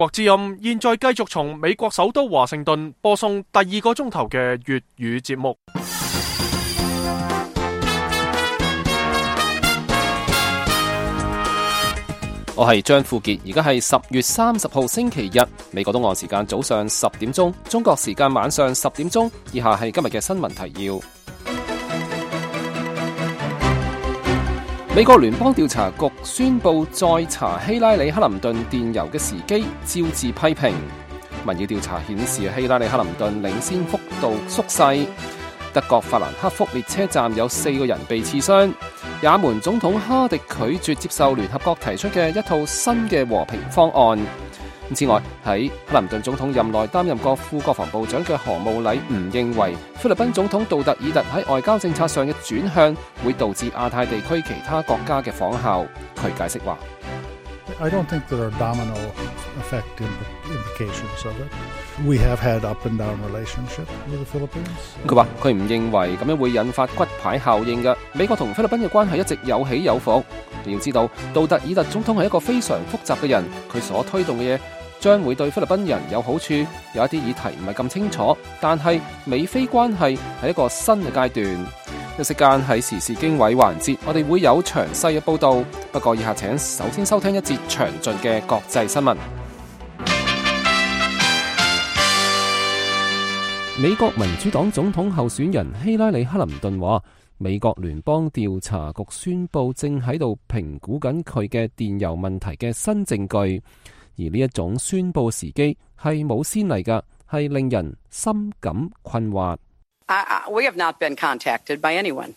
國之音現在繼續從美國首都華盛頓播送第2個鐘頭嘅粵語節目。 我係張富傑，而家係10月30號星期日，美國東岸時間早上10點鐘，中國時間晚上10點鐘。以下係今日嘅新聞提要。美國聯邦調查局宣布再查希拉里·克林頓電郵嘅時機，招致批評。民意調查顯示希拉里·克林頓領先幅度縮細。德國法蘭克福列車站有4個人被刺傷。也門總統哈迪拒絕接受聯合國提出嘅一套新嘅和平方案。此外，喺克林頓總統任內擔任過副國防部長嘅何慕禮唔認為菲律賓總統杜特爾特喺外交政策上嘅轉向會導致亞太地區其他國家嘅仿效。佢解釋話 ：I don't think there are domino effect implications of it. We have had up and down relationship with the Philippines. 佢話佢唔認為咁樣會引發骨牌效應嘅。美國同菲律賓嘅關係一直有起有伏。你要知道，杜特爾特總統係一個非常複雜嘅人，佢所推動嘅嘢將會對菲律賓人有好處。有一啲議題唔係咁清楚，但係美菲關係係一個新嘅階段。一息間喺時事經緯環節，我哋會有詳細嘅報道。不過以下請首先收聽一節詳盡嘅國際新聞。美國民主黨總統候選人希拉里·克林頓話，美國聯邦調查局宣布正喺度評估緊佢嘅電郵問題嘅新證據，而呢一種宣布時機係冇先例㗎，係令人深感困惑。 We have not been contacted by anyone.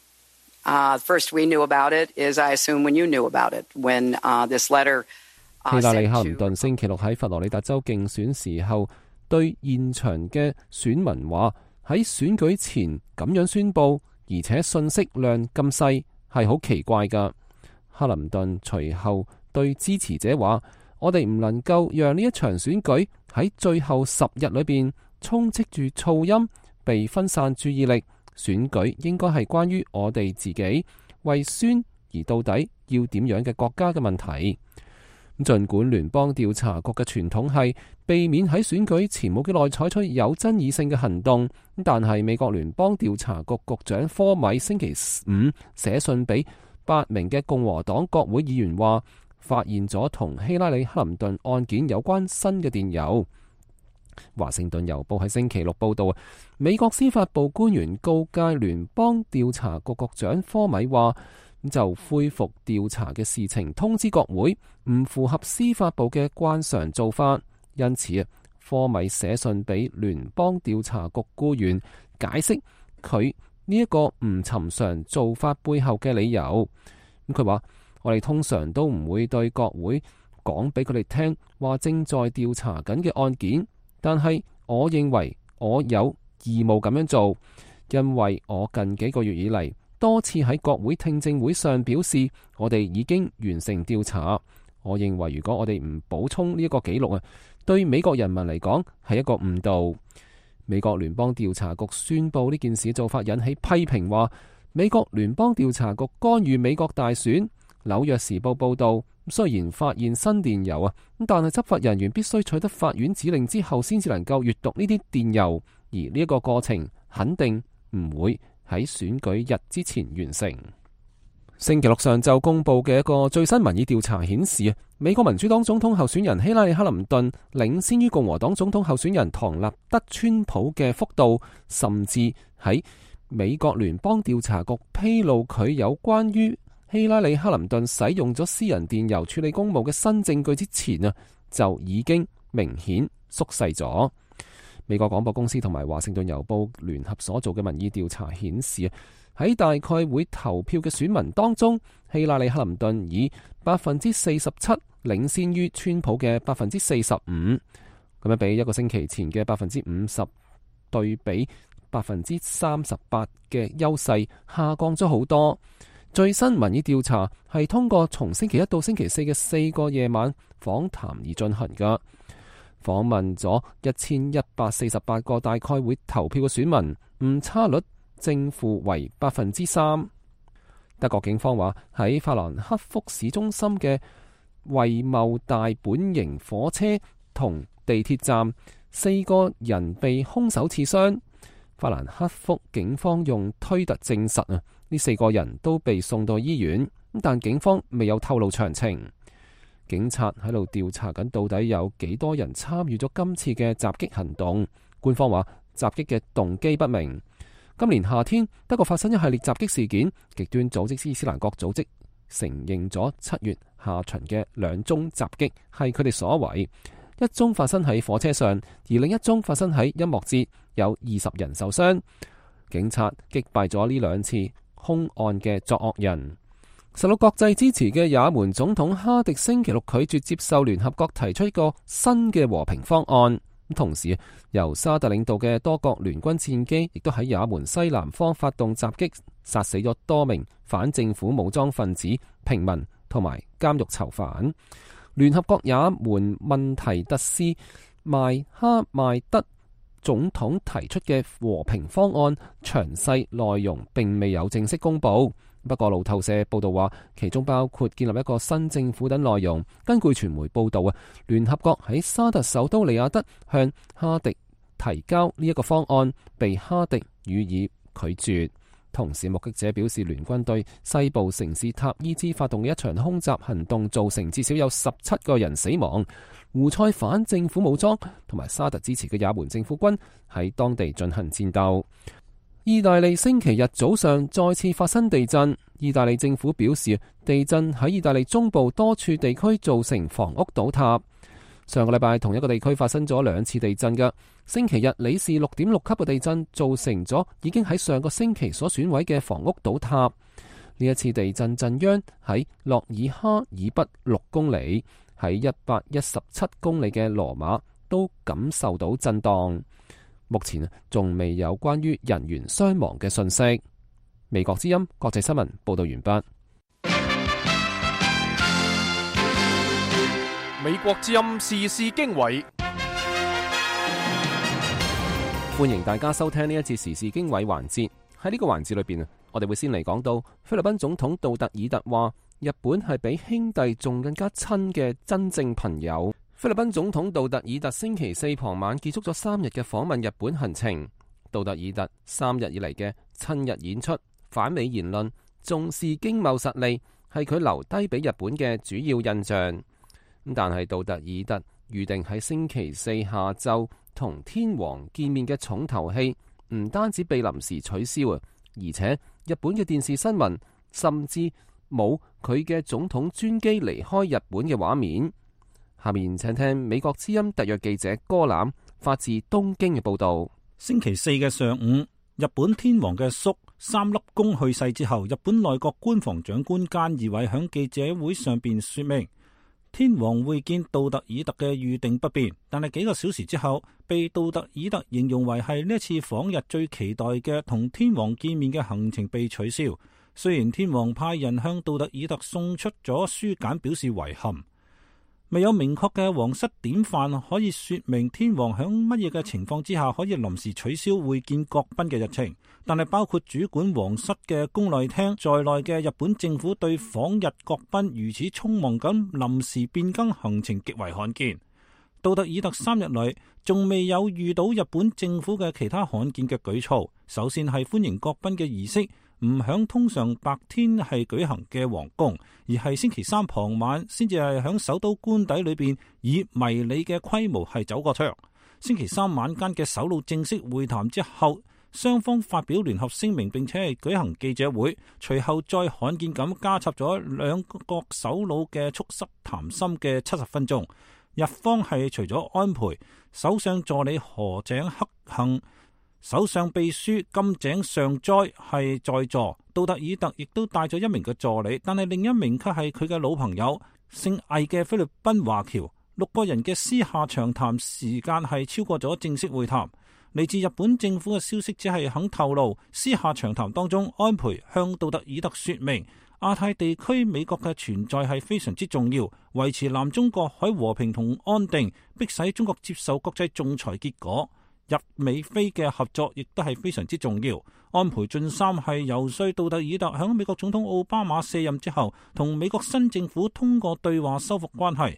First we knew about it is I assume when you knew about it, when this letter. 希拉里·克林頓星期六喺佛羅里達州競選時候，對現場嘅選民話：喺選舉前咁樣宣佈，而且信息量咁細，係好奇怪㗎。克林頓隨後對支持者話：我哋唔能夠讓呢一場選舉喺最後10日裏邊充斥住噪音，被分散注意力。選舉應該係關於我哋自己為宣而到底要點樣嘅國家嘅問題。儘管聯邦調查局嘅傳統係避免喺選舉前冇幾耐採取有爭議性嘅行動，但係美國聯邦調查局局長科米星期5寫信俾8名嘅共和黨國會議員話，發現咗同希拉里·克林頓案件有關新嘅電郵。華盛頓郵報喺星期6報道，美國司法部官員告誡聯邦調查局局長科米話，就恢復調查嘅事情通知國會，唔符合司法部嘅慣常做法。因此科米寫信俾聯邦調查局僱員，解釋佢呢一個唔尋常做法背後嘅理由。佢話：我哋通常都唔會對國會講俾佢哋聽話正在調查緊嘅案件，但係我認為我有義務咁樣做，因為我近幾個月以嚟多次喺國會聽證會上表示，我哋已經完成調查。我認為如果我哋唔補充呢一個記錄對美國人民嚟講係一個誤導。美國聯邦調查局宣布呢件事做法引起批評，話美國聯邦調查局干預美國大選。紐約時報報道，雖然發現新電郵但係執法人員必須取得法院指令之後先至能夠閱讀呢啲電郵，而呢一個過程肯定唔會喺選舉日之前完成。星期六上晝公布嘅一個最新民意調查顯示，美國民主黨總統候選人希拉里·克林頓領先於共和黨總統候選人唐納德·川普嘅幅度，甚至喺美國聯邦調查局披露佢有關於希拉里·克林頓使用咗私人電郵處理公務嘅新證據之前就已經明顯縮細咗。美國廣播公司同埋華盛頓郵報聯合所做嘅民意調查顯示，喺大概會投票嘅選民當中，希拉里·克林頓以47%領先於川普嘅45%，咁樣比一個星期前嘅50%對比38%嘅優勢下降咗好多。最新民意調查係通過從星期一到星期四嘅4個夜晚訪談而進行㗎，訪問咗1148個大概會投票嘅選民，誤差率正負為3%。德國警方話喺法蘭克福市中心嘅惠茂大本營火車同地鐵站，4個人被兇手刺傷。法蘭克福警方用推特證實呢4個人都被送到醫院，但警方未有透露詳情。警察喺度調查緊到底有幾多人參與咗今次嘅襲擊行動。官方話襲擊嘅動機不明。今年夏天，德國發生一系列襲擊事件，極端組織伊斯蘭國組織承認咗7月下旬嘅2宗襲擊係佢哋所為。一宗發生喺火車上，而另一宗發生喺音樂節，有20人受傷。警察擊敗咗呢2次兇案嘅作惡人。受到國際支持嘅也門總統哈迪星期六拒絕接受聯合國提出一個新嘅和平方案。同時，由沙特領導嘅多國聯軍戰機亦都喺也門西南方發動襲擊，殺死咗多名反政府武裝分子、平民同埋監獄囚犯。聯合國也門問題特使邁哈邁德總統提出嘅和平方案詳細內容並未有正式公布，不過路透社報道話，其中包括建立一個新政府等內容。根據傳媒報道聯合國喺沙特首都利雅得向哈迪提交呢一個方案，被哈迪予以拒絕。同時，目擊者表示，聯軍對西部城市塔伊茲發動嘅一場空襲行動，造成至少有17個人死亡。胡塞反政府武裝同埋沙特支持嘅也門政府軍喺當地進行戰鬥。意大利星期日早上再次發生地震，意大利政府表示，地震喺意大利中部多處地區造成房屋倒塌。上個禮拜同一個地區發生咗2次地震嘅。星期日里氏6.6級嘅地震造成咗已經喺上個星期所損毀嘅房屋倒塌。呢一次地震震央喺諾爾哈以北6公里，喺117公里嘅羅馬都感受到震盪。目前仲未有關於人員傷亡嘅訊息。美國之音國際新聞報道完畢。 美國之音時事經緯， 歡迎大家收聽呢一節時事經緯環節。喺呢個環節裏邊，我哋會先嚟講到菲律賓總統杜特爾特話，日本係比兄弟仲更加親嘅真正朋友。菲律賓總統杜特爾特星期4傍晚結束咗3日嘅訪問日本行程。杜特爾特3日以嚟嘅親日演出、反美言論、重視經貿實力，係佢留低俾日本嘅主要印象。但係杜特爾特預定喺星期4下晝同天皇見面嘅重頭戲，唔單止被臨時取消啊，而且日本嘅電視新聞甚至冇佢嘅總統專機離開日本嘅畫面。下面請聽美國之音特約記者戈攬發自東京嘅報道。 星期4嘅上午，日本天皇嘅叔三粒公去世之後，日本內閣官房長官菅義偉響記者會上邊說明，天皇會見杜特爾特嘅預定不變，但係幾個小時之後，被杜特爾特形容為係呢一次訪日最期待嘅同天皇見面嘅行程被取消。雖然天皇派人向杜特爾特送出咗書簡表示遺憾，未有明確嘅皇室典範可以說明天皇響乜嘢嘅情況之下可以臨時取消會見國賓嘅日程，但係包括主管皇室嘅宮內廳在內嘅日本政府對訪日國賓如此匆忙咁臨時變更行程極為罕見。杜特爾特3日嚟仲未有遇到日本政府嘅其他罕見嘅舉措。首先係歡迎國賓嘅儀式唔響通常白天係舉行嘅皇宮，而係星期3傍晚先至係響首都官邸裏邊以迷你嘅規模係走過場。星期3晚間嘅首腦正式會談之後，雙方發表聯合聲明，並且係舉行記者會，隨後再罕見咁加插咗兩國首腦嘅促膝談心嘅70分鐘。日方係除咗安倍、首相助理河井克幸、首相秘書金井上哉係在座，杜特爾特亦都帶咗1名嘅助理，但係另一名卻係佢嘅老朋友姓魏嘅菲律賓華僑。6個人嘅私下長談時間係超過咗正式會談。嚟自日本政府嘅消息只係肯透露，私下長談當中，安倍向杜特爾特說明亞太地區美國嘅存在係非常之重要，維持南中國海和平同安定，迫使中國接受國際仲裁結果。日美菲嘅合作亦都係非常之重要。安倍晉三係游說杜特爾特響美國總統奧巴馬卸任之後，同美國新政府通過對話修復關係。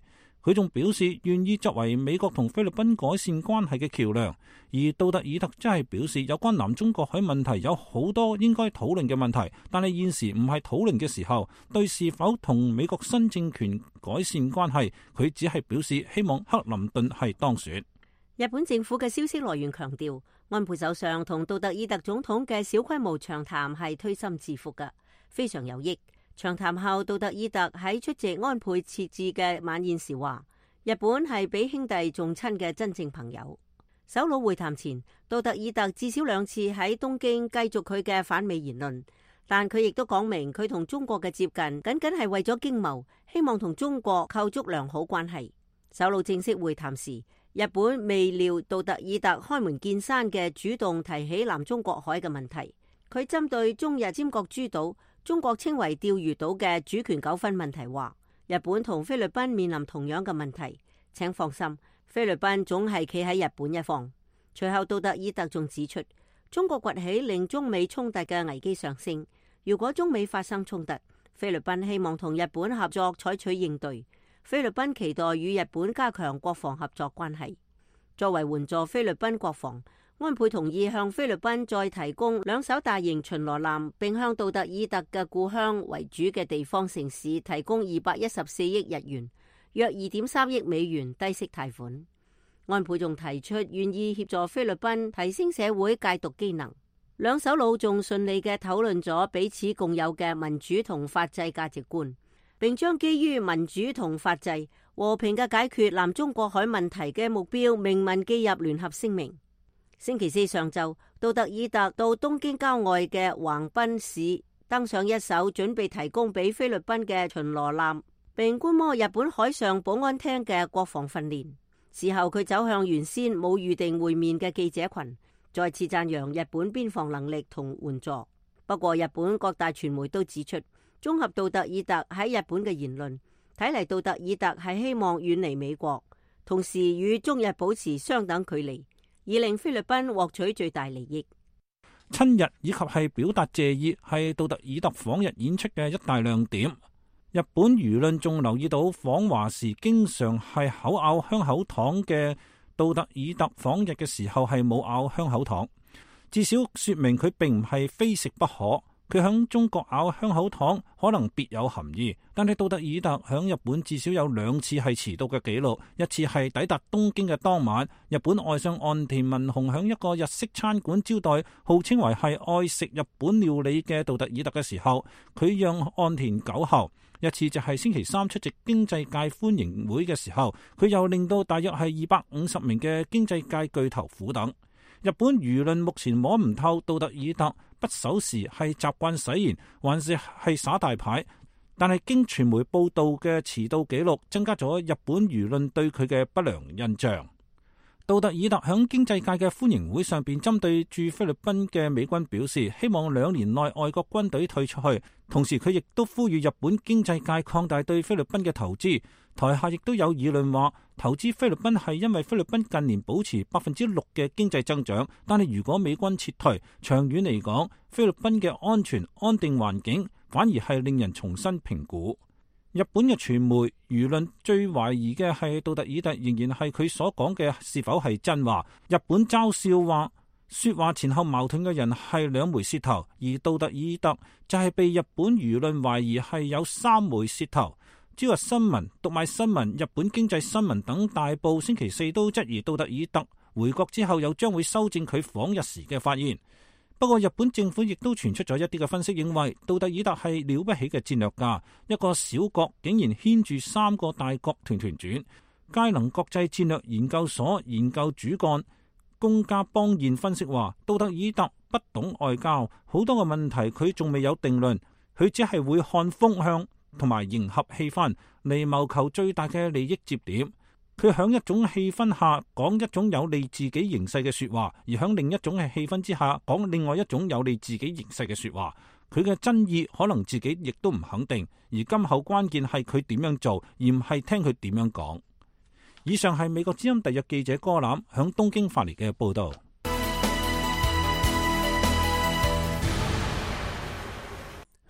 佢仲表示願意作為美國同菲律賓改善關係嘅橋樑，而杜特爾特則係表示有關南中國海問題有好多應該討論嘅問題，但係現時唔係討論嘅時候。對是否同美國新政權改善關係，佢只係表示希望克林頓係當選。 日本政府嘅消息來源強調，安倍首相同杜特爾特總統嘅小規模長談係推心置腹嘅，非常有益。長談後，杜特爾特喺出席安倍設置嘅晚宴時話，日本係比兄弟仲親嘅真正朋友。首腦會談前，杜特爾特至少2次喺東京繼續佢嘅反美言論，但佢亦都講明佢同中國嘅接近僅僅係為咗經貿，希望同中國構築良好關係。首腦正式會談時，日本未料杜特爾特開門見山嘅主動提起南中國海嘅問題。佢針對中日尖閣諸島，中國稱為釣魚島嘅主權糾紛問題話，日本同菲律賓面臨同樣嘅問題，請放心，菲律賓總係企喺日本一方。隨後杜特爾特仲指出，中國崛起令中美衝突嘅危機上升，如果中美發生衝突，菲律賓希望同日本合作採取應對。菲律賓期待與日本加強國防合作關係。作為援助菲律賓國防，安倍同意向菲律賓再提供2艘大型巡邏艦，並向杜特爾特嘅故鄉為主嘅地方城市提供214億日元，約2.3億美元低息貸款。安倍仲提出願意協助菲律賓提升社會戒毒機能。兩首腦仲順利嘅討論咗彼此共有嘅民主同法治價值觀，並將基於民主同法治和平嘅解決南中國海問題嘅目標明文記入聯合聲明。星期四上晝，杜特爾特到東京郊外嘅橫濱市登上一艘準備提供俾菲律賓嘅巡邏艦，並觀摩日本海上保安廳嘅國防訓練。事後佢走向原先冇預定會面嘅記者群，再次讚揚日本邊防能力同援助。不過日本各大傳媒都指出，綜合杜特爾特喺日本嘅言論，睇嚟杜特爾特係希望遠離美國，同時與中日保持相等距離，以令菲律賓獲取最大利益。 親日以及係表達謝意係杜特爾特訪日演出嘅一大亮點。日本輿論仲留意到訪華時經常係口咬香口糖嘅杜特爾特訪日嘅時候係冇咬香口糖，至少說明佢並唔係非食不可。佢響中國咬香口糖可能別有含義，但係杜特爾特響日本至少有2次係遲到嘅記錄，一次係抵達東京嘅當晚，日本外相岸田文雄響一個日式餐館招待號稱為係愛食日本料理嘅杜特爾特嘅時候，佢讓岸田久候。一次就係星期三出席經濟界歡迎會嘅時候，佢又令到大約係250名嘅經濟界巨頭苦等。日本輿論目前摸唔透杜特爾特不守時係習慣使然，還是耍大牌，但係經傳媒報道嘅遲到記錄增加咗日本輿論對佢嘅不良印象。杜特爾特響經濟界嘅歡迎會上邊，針對駐菲律賓嘅美軍表示，希望2年內外國軍隊退出去。同時佢亦都呼籲日本經濟界擴大對菲律賓嘅投資。台下亦都有議論話，投資菲律賓係因為菲律賓近年保持6%嘅經濟增長，但係如果美軍撤退，長遠嚟講，菲律賓嘅安全安定環境反而係令人重新評估。日本嘅傳媒輿論最懷疑嘅係杜特爾特仍然係佢所講嘅是否係真話。日本嘲笑話，說話前後矛盾嘅人係2枚舌頭，而杜特爾特就係被日本輿論懷疑係有3枚舌頭。朝日新聞、讀賣新聞、日本經濟新聞等大報星期四都質疑杜特爾特回國之後又將會修正佢訪日時嘅發言。不過日本政府亦都傳出咗一啲嘅分析，認為杜特爾特係了不起嘅戰略家，一個小國竟然牽住3個大國團團轉。佳能國際戰略研究所研究主幹宮家邦彥分析話，杜特爾特不懂外交，好多嘅問題佢仲未有定論，佢只係會看風向同埋迎合氣氛嚟謀求最大嘅利益接點。佢響一種氣氛下講一種有利自己形勢嘅說話，而響另一種嘅氣氛之下講另外一種有利自己形勢嘅說話。佢嘅真意可能自己亦都唔肯定，而今後關鍵係佢點樣做，而唔係聽佢點樣講。以上係美國之音特約記者柯欖響東京發嚟嘅報道。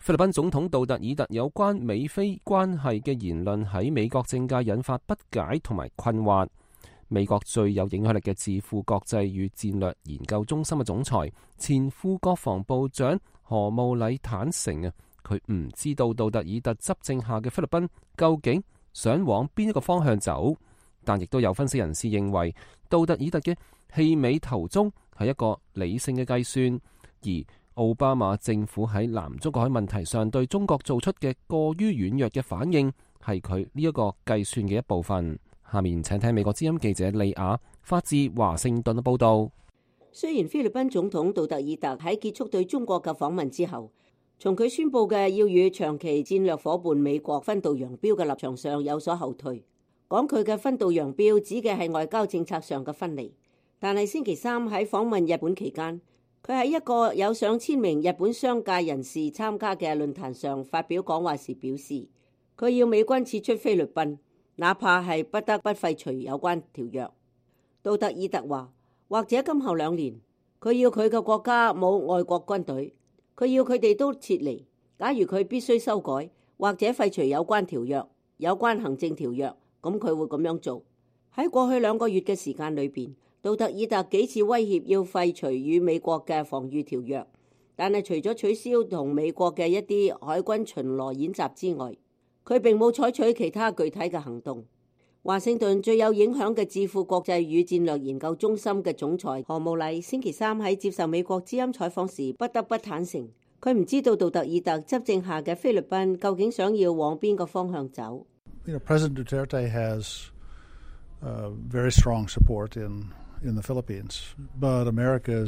菲律賓總統杜特爾特有關美菲關係嘅言論喺美國政界引發不解同埋困惑。美國最有影響力嘅智庫國際與戰略研究中心嘅總裁、前副國防部長何慕禮坦承佢唔知道杜特爾特執政下嘅菲律賓究竟想往邊一個方向走，但亦都有分析人士認為杜特爾特嘅氣尾投中係一個理性嘅計算，而奧巴馬政府喺南中國海問題上對中國做出嘅過於軟弱嘅反應係佢呢一個計算嘅一部分。下面請聽美國之音記者利亞發自華盛頓嘅報道。 雖然菲律賓總統杜特爾特喺結束對中國嘅訪問之後，從佢宣布嘅要與長期戰略夥伴美國分道揚鑣嘅立場上有所後退，講佢嘅分道揚鑣指嘅係外交政策上嘅分離。但係星期三喺訪問日本期間，佢喺一個有上千名日本商界人士參加嘅論壇上發表講話時表示，佢要美軍撤出菲律賓，哪怕係不得不廢除有關條約。杜特爾特話，或者今後2年，佢要佢嘅國家冇外國軍隊，佢要佢哋都撤離。假如佢必須修改或者廢除有關條約、有關行政條約，咁佢會咁樣做。喺過去2個月嘅時間裏邊，杜特爾特幾次威脅要廢除與美國嘅防禦條約，但係除咗取消同美國嘅一啲海軍巡邏演習之外，佢並冇採取其他具體嘅行動。華盛頓最有影響嘅智庫國際與戰略研究中心嘅總裁何慕禮星期三喺接受美國之音採訪時不得不坦承，佢唔知道杜特爾特執政下嘅菲律賓究竟想要往邊個方向走。 President Duterte has very strong support in the Philippines, but America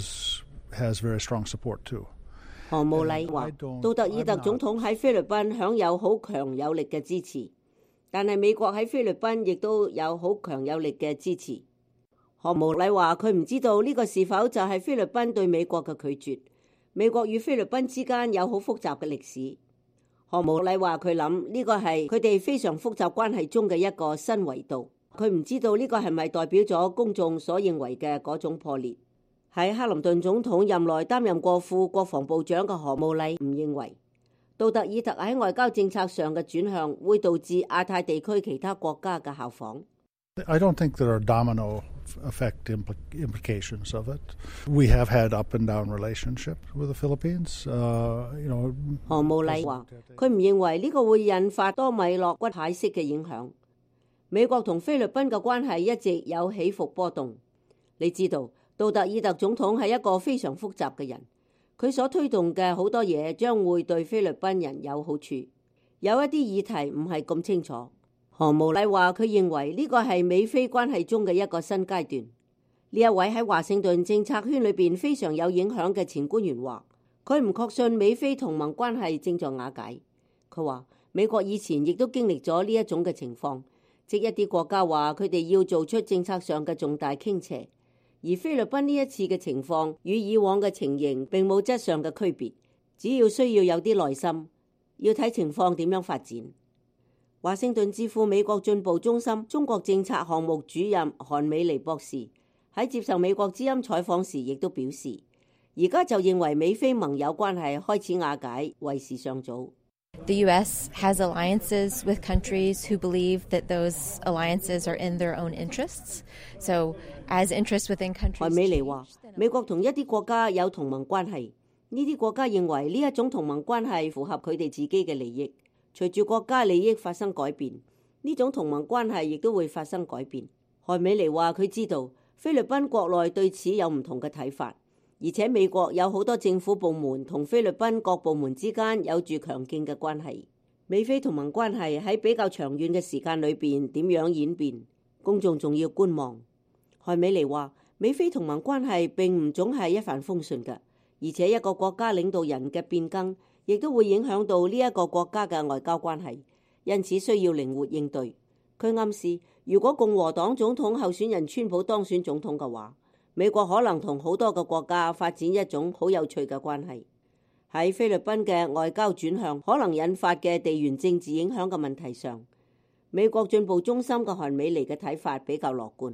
has very strong support too. 何慕禮話，杜特爾特總統喺菲律賓享有好強有力嘅支持，但係美國喺菲律賓亦都有好強有力嘅支持。何慕禮話，佢唔知道呢個是否就係菲律賓對美國嘅拒絕。美國與菲律賓之間有好複雜嘅歷史。何慕禮話，佢諗呢個係佢哋非常複雜關係中嘅一個新維度。佢唔知道呢個係咪代表咗公眾所認為嘅嗰種破裂。喺克林頓總統任內擔任過副國防部長嘅何慕禮唔認為杜特爾特喺外交政策上嘅轉向會導致亞太地區其他國家嘅效仿。 I don't think there are domino effect implications of it. We have had up and down relationship with the Philippines. 何慕禮話，佢唔認為呢個會引發多米諾骨牌式嘅影響。美國同菲律賓嘅關係一直有起伏波動。你知道，杜特爾特總統係一個非常複雜嘅人，佢所推動嘅好多嘢將會對菲律賓人有好處。有一啲議題唔係咁清楚。何慕禮話，佢認為呢個係美菲關係中嘅一個新階段。呢一位喺華盛頓政策圈裏邊非常有影響嘅前官員話，佢唔確信美菲同盟關係正在瓦解。佢話美國以前亦都經歷咗呢一種嘅情況，即一啲國家話佢哋要做出政策上嘅重大傾斜，而菲律賓呢一次嘅情況與以往嘅情形並冇質上嘅區別，只要需要有啲耐心，要睇情況點樣發展。華盛頓智庫美國進步中心中國政策項目主任韓美妮博士喺接受美國之音採訪時亦都表示，而家就認為美菲盟友關係開始瓦解為時尚早。 The U.S. has alliances with countries who believe that those alliances are in their own interests. So, as interests within countries... 韓美妮話，美國同一啲國家有同盟關係，呢啲國家認為呢一種同盟關係符合佢哋自己嘅利益。隨住國家利益發生改變，呢種同盟關係亦都會發生改變。韓美妮話，佢知道菲律賓國內對此有唔同嘅睇法。而且美國有好多政府部門同菲律賓各部門之間有住強勁嘅關係。美菲同盟關係喺比較長遠嘅時間裏邊點樣演變，公眾仲要觀望。韓美妮話，美菲同盟關係並唔總係一帆風順嘅，而且一個國家領導人嘅變更亦都會影響到呢一個國家嘅外交關係，因此需要靈活應對。佢暗示，如果共和黨總統候選人川普當選總統嘅話，美國可能同好多個國家發展一種好有趣嘅關係。喺菲律賓嘅外交轉向可能引發嘅地緣政治影響嘅問題上，美國進步中心嘅韓美妮嘅睇法比較樂觀。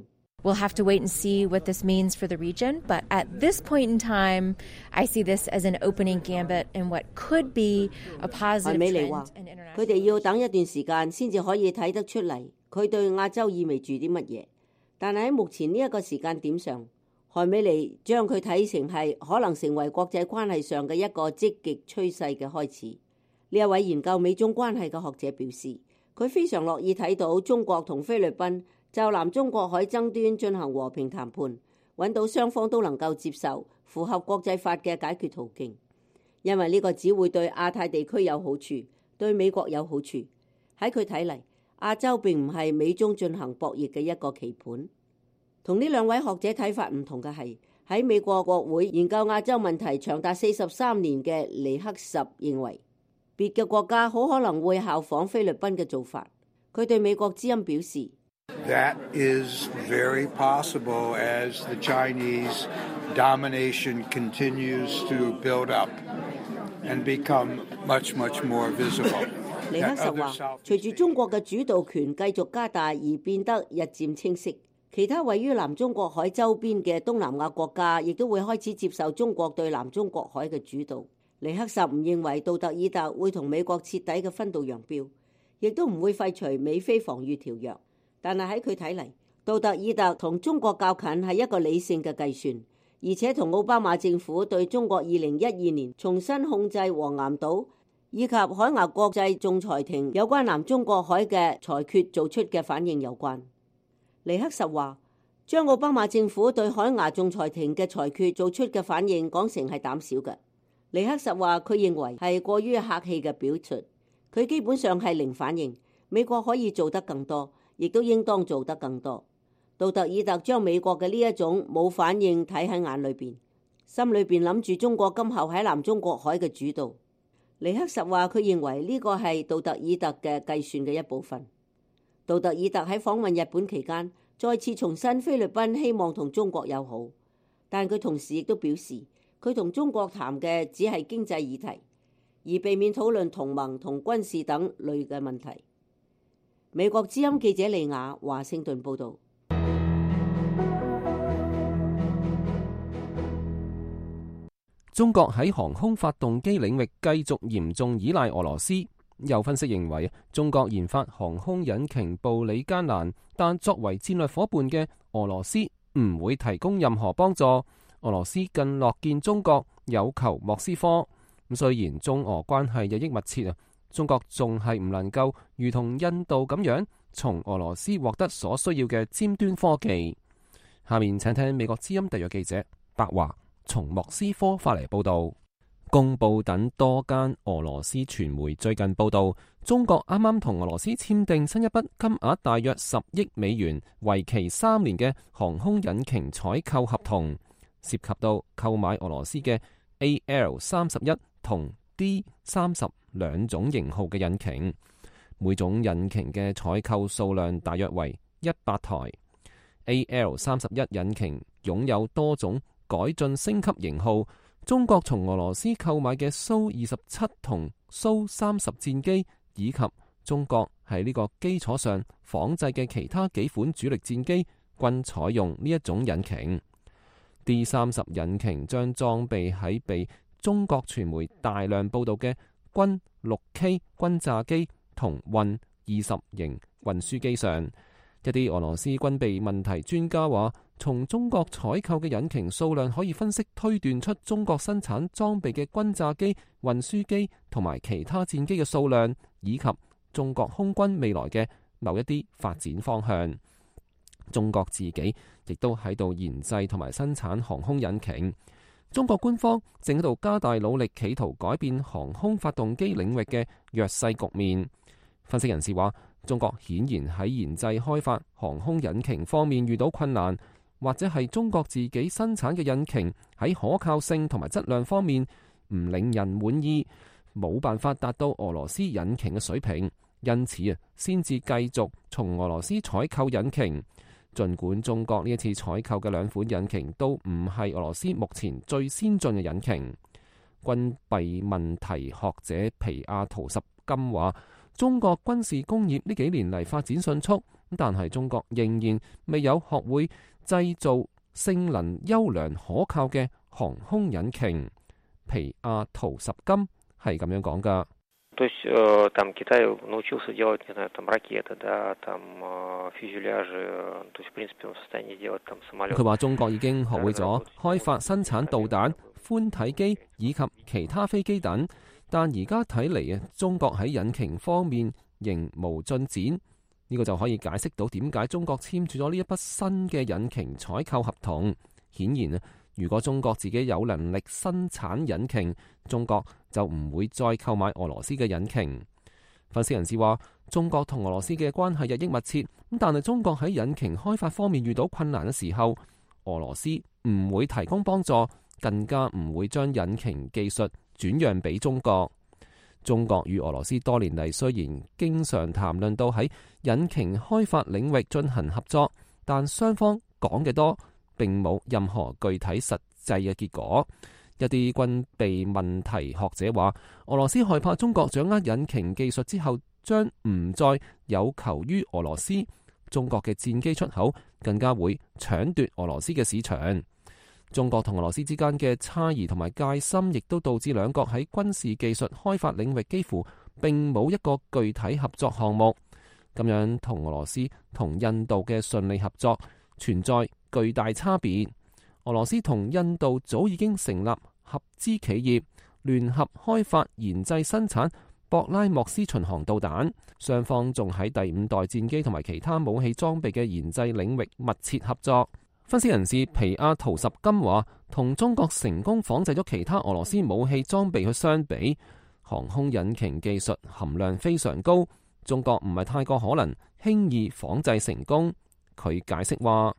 We'll have to wait and see what this means for the region. But at this point in time, I see this as an opening gambit in what could be a positive trend in international. 佢哋要等一段時間先至可以睇得出嚟，佢對亞洲意味住啲乜嘢。但係喺目前呢一個時間點上，韓美妮將佢睇成係可能成為國際關係上嘅一個積極趨勢嘅開始。呢一位研究美中關係嘅學者表示，佢非常樂意睇到中國同菲律賓就南中國海爭端進行和平談判，揾到雙方都能夠接受、符合國際法嘅解決途徑，因為呢個只會對亞太地區有好處，對美國有好處。喺佢睇嚟，亞洲並唔係美中進行博弈嘅一個棋盤。同呢兩位學者睇法唔同嘅係，喺美國國會研究亞洲問題長達43年嘅尼克什認為，別嘅國家好可能會效仿菲律賓嘅做法。佢對美國之音表示 ，That is very possible as the Chinese domination continues to build up and become much more visible. 尼克什話，隨住中國嘅主導權繼續加大而變得日漸清晰，其他位於南中國海周邊嘅東南亞國家亦都會開始接受中國對南中國海嘅主導。尼克什唔認為杜特爾特會同美國徹底嘅分道揚鑣，亦都唔會廢除美菲防禦條約。但係喺佢睇嚟，杜特爾特同中國較近係一個理性嘅計算，而且同奧巴馬政府對中國2012年重新控制黃岩島以及海牙國際仲裁庭有關南中國海嘅裁決做出嘅反應有關。尼克什話，將奧巴馬政府對海牙仲裁庭嘅裁決做出嘅反應講成係膽小嘅。尼克什話，佢認為係過於客氣嘅表述，佢基本上係零反應。美國可以做得更多，亦都應當做得更多。杜特爾特將美國嘅呢一種冇反應睇喺眼裏邊，心裏邊諗住中國今後喺南中國海嘅主導。尼克什話，佢認為呢個係杜特爾特嘅計算嘅一部分。杜特爾特喺訪問日本期間，再次重申菲律賓希望同中國友好，但佢同時亦都表示，佢同中國談嘅只係經濟議題，而避免討論同盟同軍事等類嘅問題。美國之音記者利亞華盛頓報導。 中國喺航空發動機領域繼續嚴重依賴俄羅斯。有分析認為，中國研發航空引擎步履艱難，但作為戰略夥伴嘅俄羅斯唔會提供任何幫助。俄羅斯更樂見中國有求莫斯科。咁雖然中俄關係日益密切啊，中國仲係唔能夠如同印度咁樣從俄羅斯獲得所需要嘅尖端科技。下面請聽美國之音特約記者白華從莫斯科發嚟報道。公報等多間俄羅斯傳媒最近報道，中國啱啱同俄羅斯簽訂新一筆金額大約10億美元、為期3年嘅航空引擎採購合同，涉及到購買俄羅斯嘅 AL31 同 D30 兩種型號嘅引擎，每種引擎嘅採購數量大約為100台。AL31 引擎擁有多種改進升級型號。中國從俄羅斯購買嘅蘇27同蘇30戰機，以及中國喺呢個基礎上仿製嘅其他幾款主力戰機，均採用呢一種引擎。D30 引擎將裝備喺被中國傳媒大量報道嘅軍 6K 轟炸機同運20型運輸機上。一啲俄羅斯軍備問題專家話，從中國採購嘅引擎數量可以分析推斷出中國生產裝備嘅轟炸機、運輸機同埋其他戰機嘅數量，以及中國空軍未來嘅某一啲發展方向。中國自己亦都喺度研製同埋生產航空引擎。中國官方正喺度加大努力，企圖改變航空發動機領域嘅弱勢局面。分析人士話，中國顯然喺研製開發航空引擎方面遇到困難，或者係中國自己生產嘅引擎喺可靠性同埋質量方面唔令人滿意，冇辦法達到俄羅斯引擎嘅水平，因此先至繼續從俄羅斯採購引擎。儘管中國呢一次採購嘅兩款引擎都唔係俄羅斯目前最先進嘅引擎。軍備問題學者皮亞圖什金話，中國軍事工業呢幾年嚟發展迅速，但係中國仍然未有學會製造性能優良可靠嘅航空引擎。皮亞圖什金係咁樣講㗎。佢話中國已經學會咗開發生產導彈、寬體機以及其他飛機等，但而家睇嚟中國喺引擎方面仍無進展。呢個就可以解釋到點解中國簽署咗呢一筆新嘅引擎採購合同。顯然如果中國自己有能力生產引擎，中國就唔會再購買俄羅斯嘅引擎。分析人士話，中國同俄羅斯嘅關係日益密切，但係中國喺引擎開發方面遇到困難嘅時候，俄羅斯唔會提供幫助，更加唔會將引擎技術轉讓俾中國。中國與俄羅斯多年嚟雖然經常談論到喺引擎開發領域進行合作，但雙方講嘅多，並冇任何具體實際嘅結果。一啲軍備問題學者話，俄羅斯害怕中國掌握引擎技術之後，將唔再有求於俄羅斯，中國嘅戰機出口更加會搶奪俄羅斯嘅市場。中國同俄羅斯之間嘅差異同埋戒心，亦都導致兩國喺軍事技術開發領域幾乎並冇一個具體合作項目。咁樣同俄羅斯同印度嘅順利合作存在巨大差別。俄羅斯同印度早已經成立合資企業，聯合開發研製生產博拉莫斯巡航導彈，雙方仲喺第5代戰機同埋其他武器裝備嘅研製領域密切合作。分析人士皮亞圖什金話，同中國成功仿製咗其他俄羅斯武器裝備去相比，航空引擎技術含量非常高，中國唔係太過可能輕易仿製成功。佢解釋話，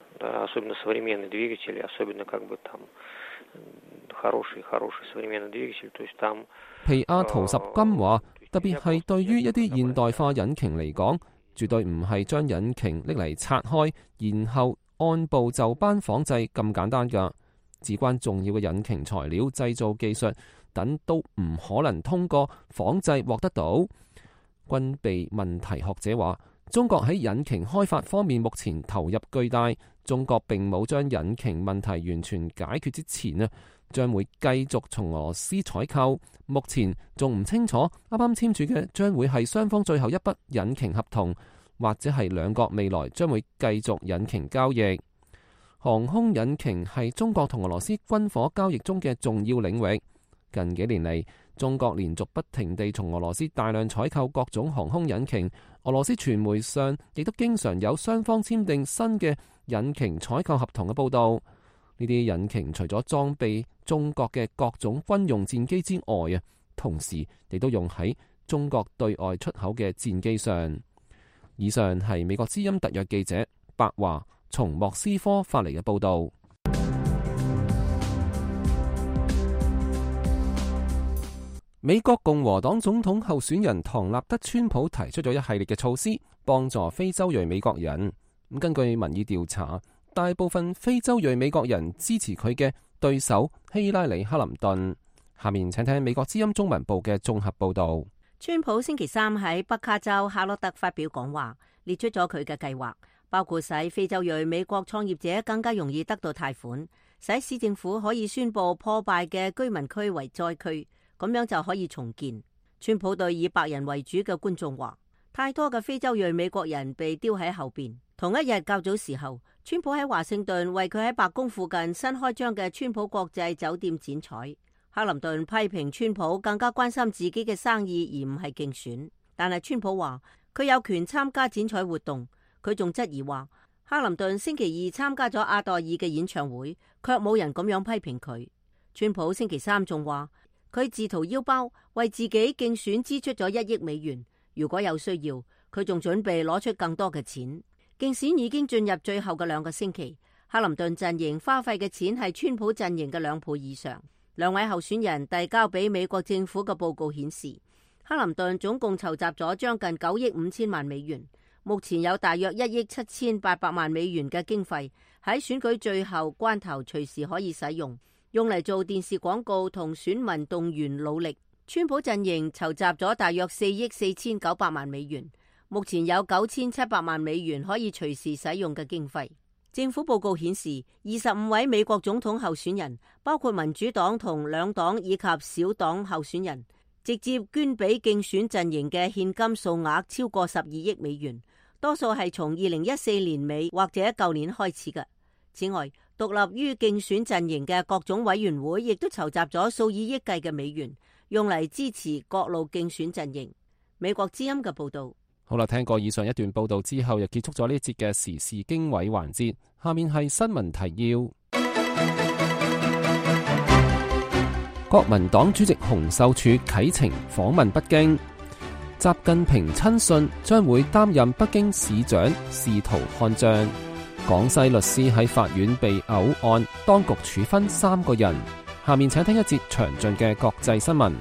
皮亞圖什金話，特別係對於一啲現代化引擎嚟講，絕對唔係將引擎拎嚟拆開，然後按部就班仿製咁簡單㗎。至關重要嘅引擎材料、製造技術等都唔可能通過仿製獲得到。軍備問題學者話，中國喺引擎開發方面目前投入巨大，中國並冇將引擎問題完全解決之前將會繼續從俄羅斯採購。目前仲唔清楚啱啱簽署嘅將會係雙方最後一筆引擎合同，或者係兩國未來將會繼續引擎交易。航空引擎係中國同俄羅斯軍火交易中嘅重要領域。近幾年嚟，中國連續不停地從俄羅斯大量採購各種航空引擎。俄羅斯傳媒上亦都經常有雙方簽訂新嘅引擎採購合同嘅報導。呢啲引擎除咗裝備中國嘅各種軍用戰機之外同時亦都用喺中國對外出口嘅戰機上。以上係美國之音特約記者白華從莫斯科發嚟嘅報導。美國共和黨總統候選人唐納德·川普提出咗一系列嘅措施，幫助非洲裔美國人。根據民意調查，大部分非洲裔美國人支持佢嘅對手希拉里·克林頓。下面請聽美國之音中文部嘅綜合報導。 川普星期三喺北卡州夏洛特發表講話，列出咗佢嘅計劃，包括使非洲裔美國創業者更加容易得到貸款，使市政府可以宣布破敗嘅居民區為災區，咁樣就可以重建。川普對以白人為主嘅觀眾話，太多嘅非洲裔美國人被丟喺後邊。同一日較早時候，川普喺華盛頓為佢喺白宮附近新開張嘅川普國際酒店剪彩。克林頓批評川普更加關心自己嘅生意而唔係競選，但係川普話佢有權參加剪彩活動。佢仲質疑話，克林頓星期二參加咗阿黛爾嘅演唱會，卻冇人咁樣批評佢。川普星期三仲話佢自掏腰包為自己競選支出咗1億美元，如果有需要，佢仲準備攞出更多嘅錢。競選已經進入最後嘅2個星期，克林頓陣營花費嘅錢係川普陣營嘅2倍以上。2位候選人遞交俾美國政府嘅報告顯示，克林頓總共籌集咗將近9億5千萬美元，目前有大約1億7800萬美元嘅經費喺選舉最後關頭隨時可以使用，用嚟做電視廣告同選民動員努力。川普陣營籌集咗大約4億4900萬美元，目前有9700萬美元可以隨時使用嘅經費。 政府報告顯示，25位美國總統候選人，包括民主黨同兩黨以及小黨候選人，直接捐俾競選陣營嘅現金數額超過12億美元，多數係從2014年尾或者舊年開始嘅。此外，獨立於競選陣營嘅各種委員會亦都籌集咗數以億計嘅美元，用嚟支持各路競選陣營。美國之音嘅報道。 好啦，聽過以上一段報道之後，又結束咗呢一節嘅時事經緯環節。下面係新聞提要。國民黨主席洪秀柱啟程訪問北京。習近平親信將會擔任北京市長，試圖看賬。廣西律師喺法院被毆案，當局處分3個人。下面請聽一節詳盡嘅國際新聞。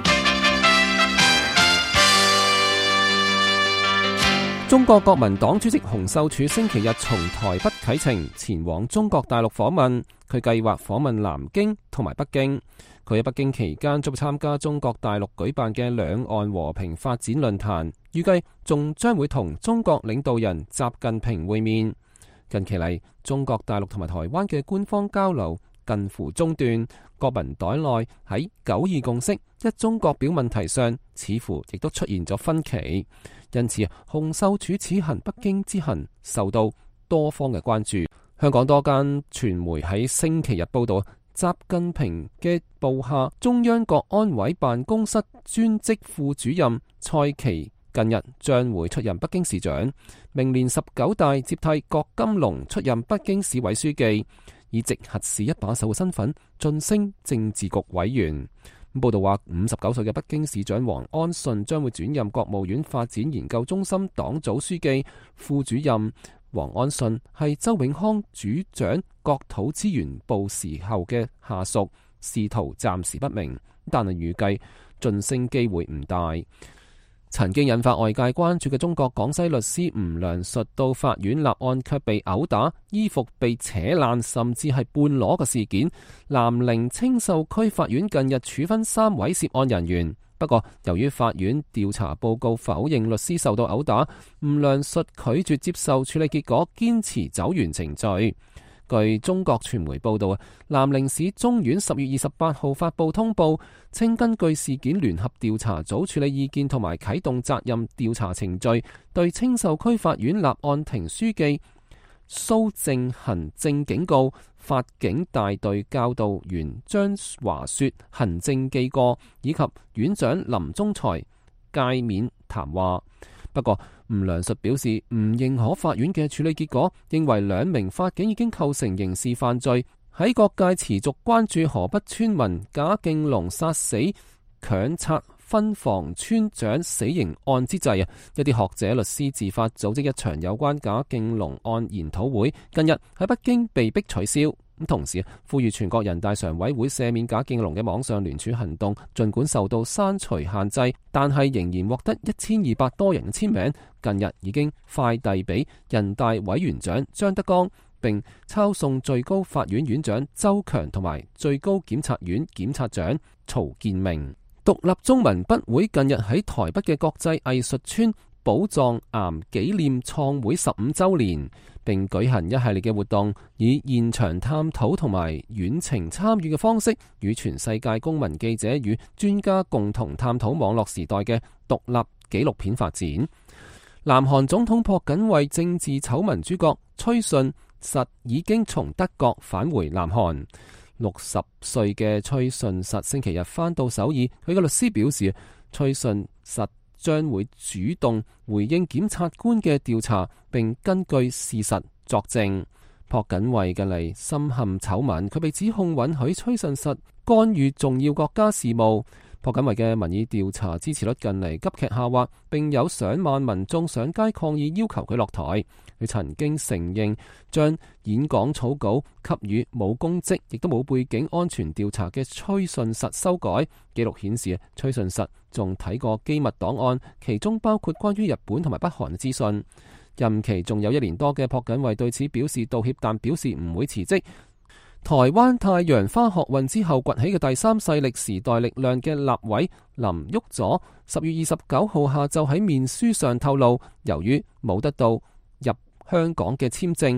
中國國民黨主席洪秀柱星期日從台北啟程前往中國大陸訪問，佢計劃訪問南京同埋北京。佢喺北京期間將參加中國大陸舉辦嘅兩岸和平發展論壇，預計仲將會同中國領導人習近平會面。近期嚟，中國大陸同埋台灣嘅官方交流近乎中斷，國民黨內喺9·2共識、一中國表問題上，似乎亦都出現咗分歧。因此，洪秀柱此行北京之行受到多方嘅關注。香港多間傳媒喺星期日報道，習近平嘅部下中央國安委辦公室專職副主任蔡奇近日將會出任北京市長，明年19大接替郭金龍出任北京市委書記，以直轄市一把手嘅身份晉升政治局委員。報道話，59歲嘅北京市長王安順將會轉任國務院發展研究中心黨組書記、副主任。王安順係周永康主掌國土資源部時候嘅下屬，仕途暫時不明，但係預計晉升機會唔大。曾經引發外界關注嘅中國廣西律師吳良述到法院立案卻被毆打、衣服被扯爛甚至係半裸嘅事件，南寧青秀區法院近日處分3位涉案人員。不過，由於法院調查報告否認律師受到毆打，吳良述拒絕接受處理結果，堅持走完程序。據中國傳媒報道，南寧市中院10月28號發布通報，稱根據事件聯合調查組處理意見同埋啟動責任調查程序，對青秀區法院立案庭書記蘇正行政警告，法警大隊教導員張華雪行政記過，以及院長林宗才誡免談話。不過，吳良述表示唔認可法院嘅處理結果，認為2名法警已經構成刑事犯罪。喺各界持續關注河北村民賈敬龍殺死強拆分房村長死刑案之際，一啲學者律師自發組織一場有關賈敬龍案研討會，近日喺北京被迫取消。同時呼籲全國人大常委會赦免賈敬龍嘅網上聯署行動，儘管受到刪除限制，但係仍然獲得1200多人嘅簽名。近日已經快遞俾人大委員長張德江，並抄送最高法院院長周強同埋最高檢察院檢察長曹建明。獨立中文筆會近日喺台北嘅國際藝術村寶藏岩紀念創會15週年，並舉行一系列嘅活動，以現場探討同埋遠程參與嘅方式，與全世界公民、記者與專家共同探討網絡時代嘅獨立紀錄片發展。南韓總統朴槿惠政治醜聞主角崔順實已經從德國返回南韓。60歲嘅崔順實星期日返到首爾，佢嘅律師表示，崔順實將會主動回應檢察官嘅調查，並根據事實作證。朴槿惠近嚟深陷醜聞，佢被指控允許崔順實干預重要國家事務。朴槿惠嘅民意調查支持率近嚟急劇下滑，並有上萬民眾上街抗議，要求佢落台。佢曾經承認將演講草稿給予冇公職亦都冇背景安全調查嘅崔順實修改。記錄顯示，崔順實仲睇過機密檔案，其中包括關於日本同埋北韓嘅資訊。任期仲有1年多嘅朴槿惠對此表示道歉，但表示唔會辭職。台灣太陽花學運之後崛起嘅第三勢力時代力量嘅立委林旭佐10月29號下晝喺面書上透露，由於冇得到入香港嘅簽證，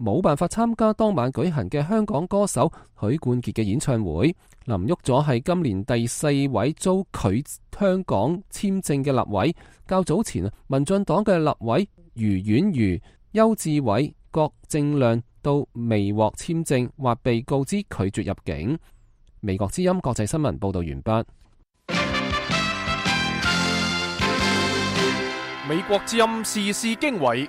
冇辦法參加當晚舉行嘅香港歌手許冠傑嘅演唱會。林旭佐係今年第4位遭拒香港簽證嘅立委。較早前民進黨嘅立委余婉瑜、邱志偉、郭正亮都未獲簽證或被告知拒絕入境。美國之音國際新聞報道完畢。 美國之音時事經緯，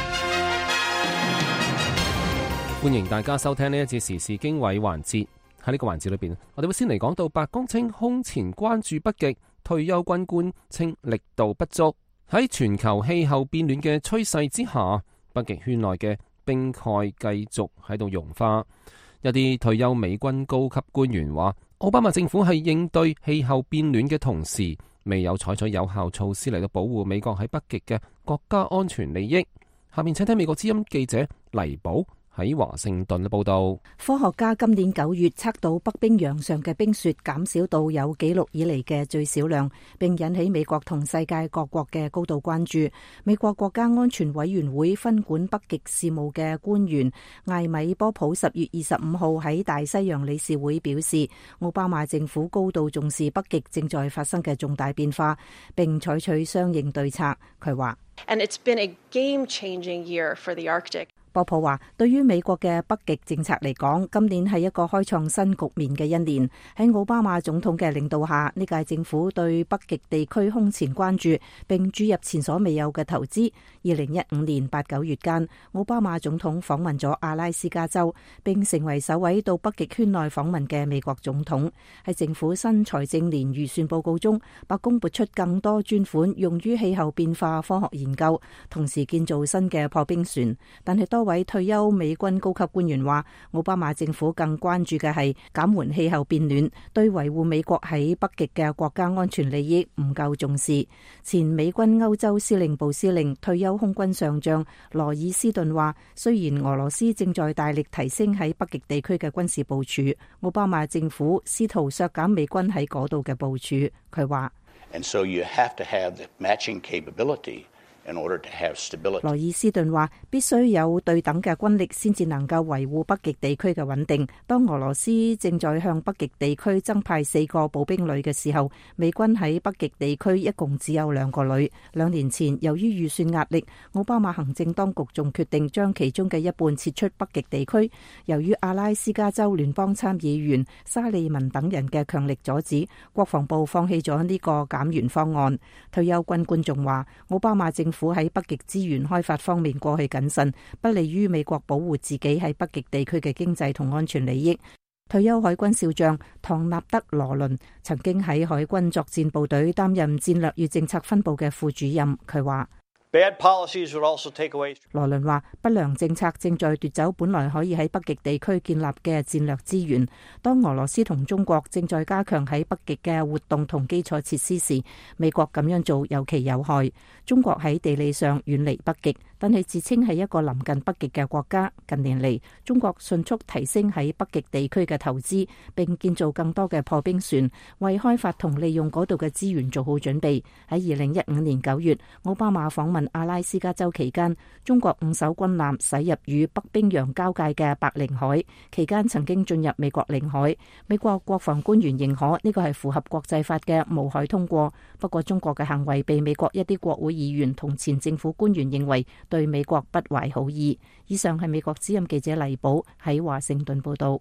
歡迎大家收聽呢一節時事經緯環節。喺呢個環節裏邊，我哋會先嚟講到白宮稱空前關注北極，退休軍官稱力度不足。喺全球氣候變暖嘅趨勢之下，北極圈內嘅冰蓋繼續喺度融化。一啲退休美軍高級官員話，奧巴馬政府係應對氣候變暖嘅同時，未有採取有效措施嚟到保護美國喺北極嘅國家安全利益。下面請聽美國之音記者黎寶喺華盛頓嘅報道。 科學家今年9月測到北冰洋上嘅冰雪減少到有紀錄以嚟嘅最少量，並引起美國同世界各國嘅高度關注。美國國家安全委員會分管北極事務嘅官員艾米波普10月25號喺大西洋理事會表示，奧巴馬政府高度重視北極正在發生嘅重大變化，並採取相應對策。佢話 And it's been a game-changing year for the Arctic. 波普話，對於美國嘅北極政策嚟講，今年係一個開創新局面嘅一年。喺奧巴馬總統嘅領導下，呢屆政府對北極地區空前關注，並注入前所未有嘅投資。2015年8、9月間，奧巴馬總統訪問咗阿拉斯加州，並成為首位到北極圈內訪問嘅美國總統。喺政府新財政年預算報告中，白宮撥出更多專款用於氣候變化科學研究，同時建造新嘅破冰船。但係多位退休美軍高級官員話，奧巴馬政府更關注嘅係減緩氣候變暖，對維護美國喺北極嘅國家安全利益唔夠重視。前美軍歐洲司令部司令、退休空軍上將羅爾斯頓話，雖然俄羅斯正在大力提升喺北極地區嘅軍事部署，奧巴馬政府試圖削減美軍喺嗰度嘅部署。佢話 And so you have to have the matching capability in order to have stability. 羅爾斯頓話，必須有對等嘅軍力先至能夠維護北極地區嘅穩定。當俄羅斯正在向北極地區增派4個步兵旅嘅時候，美軍喺北極地區一共只有2個旅。2年前，由於預算壓力，奧巴馬行政當局仲決定將其中嘅一半撤出北極地區。由於阿拉斯加州聯邦參議員沙利文等人嘅強力阻止，國防部放棄咗呢個減員方案。退休軍官仲話，奧巴馬政府喺北極資源開發方面過去謹慎，不利於美國保護自己喺北極地區嘅經濟同安全利益。退休海軍少將唐納德羅倫曾經喺海軍作戰部隊擔任戰略與政策分部嘅副主任，佢話羅倫話，不良政策正在奪走本來可以喺北極地區建立嘅戰略資源。當俄羅斯同中國正在加強喺北極嘅活動同基礎設施時，美國咁樣做尤其有害。中國喺地理上遠離北極，但係自稱係一個臨近北極嘅國家。近年嚟，中國迅速提升喺北極地區嘅投資，並建造更多嘅破冰船，為開發同利用嗰度嘅資源做好準備。喺2015年9月，奧巴馬訪問阿拉斯加州期間，中國5艘軍艦駛入與北冰洋交界嘅白令海，期間曾經進入美國領海。美國國防官員認可呢個係符合國際法嘅無海通過。不過中國嘅行為被美國一啲國會議員同前政府官員認為對美國不懷好意。以上係美國之音記者黎寶喺華盛頓報道。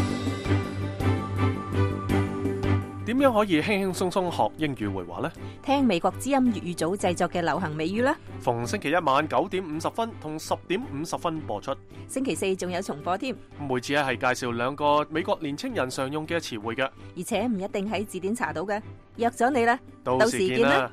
點樣可以輕輕鬆鬆學英語會話呢？ 聽美國之音粵語組製作嘅流行美語啦。 逢星期一晚9點50分同10點50分播出。 星期4仲有重播添。 每次係介紹2個美國年青人常用嘅詞彙嘅， 而且唔一定喺字典查到嘅。約咗你啦， 到時見啦。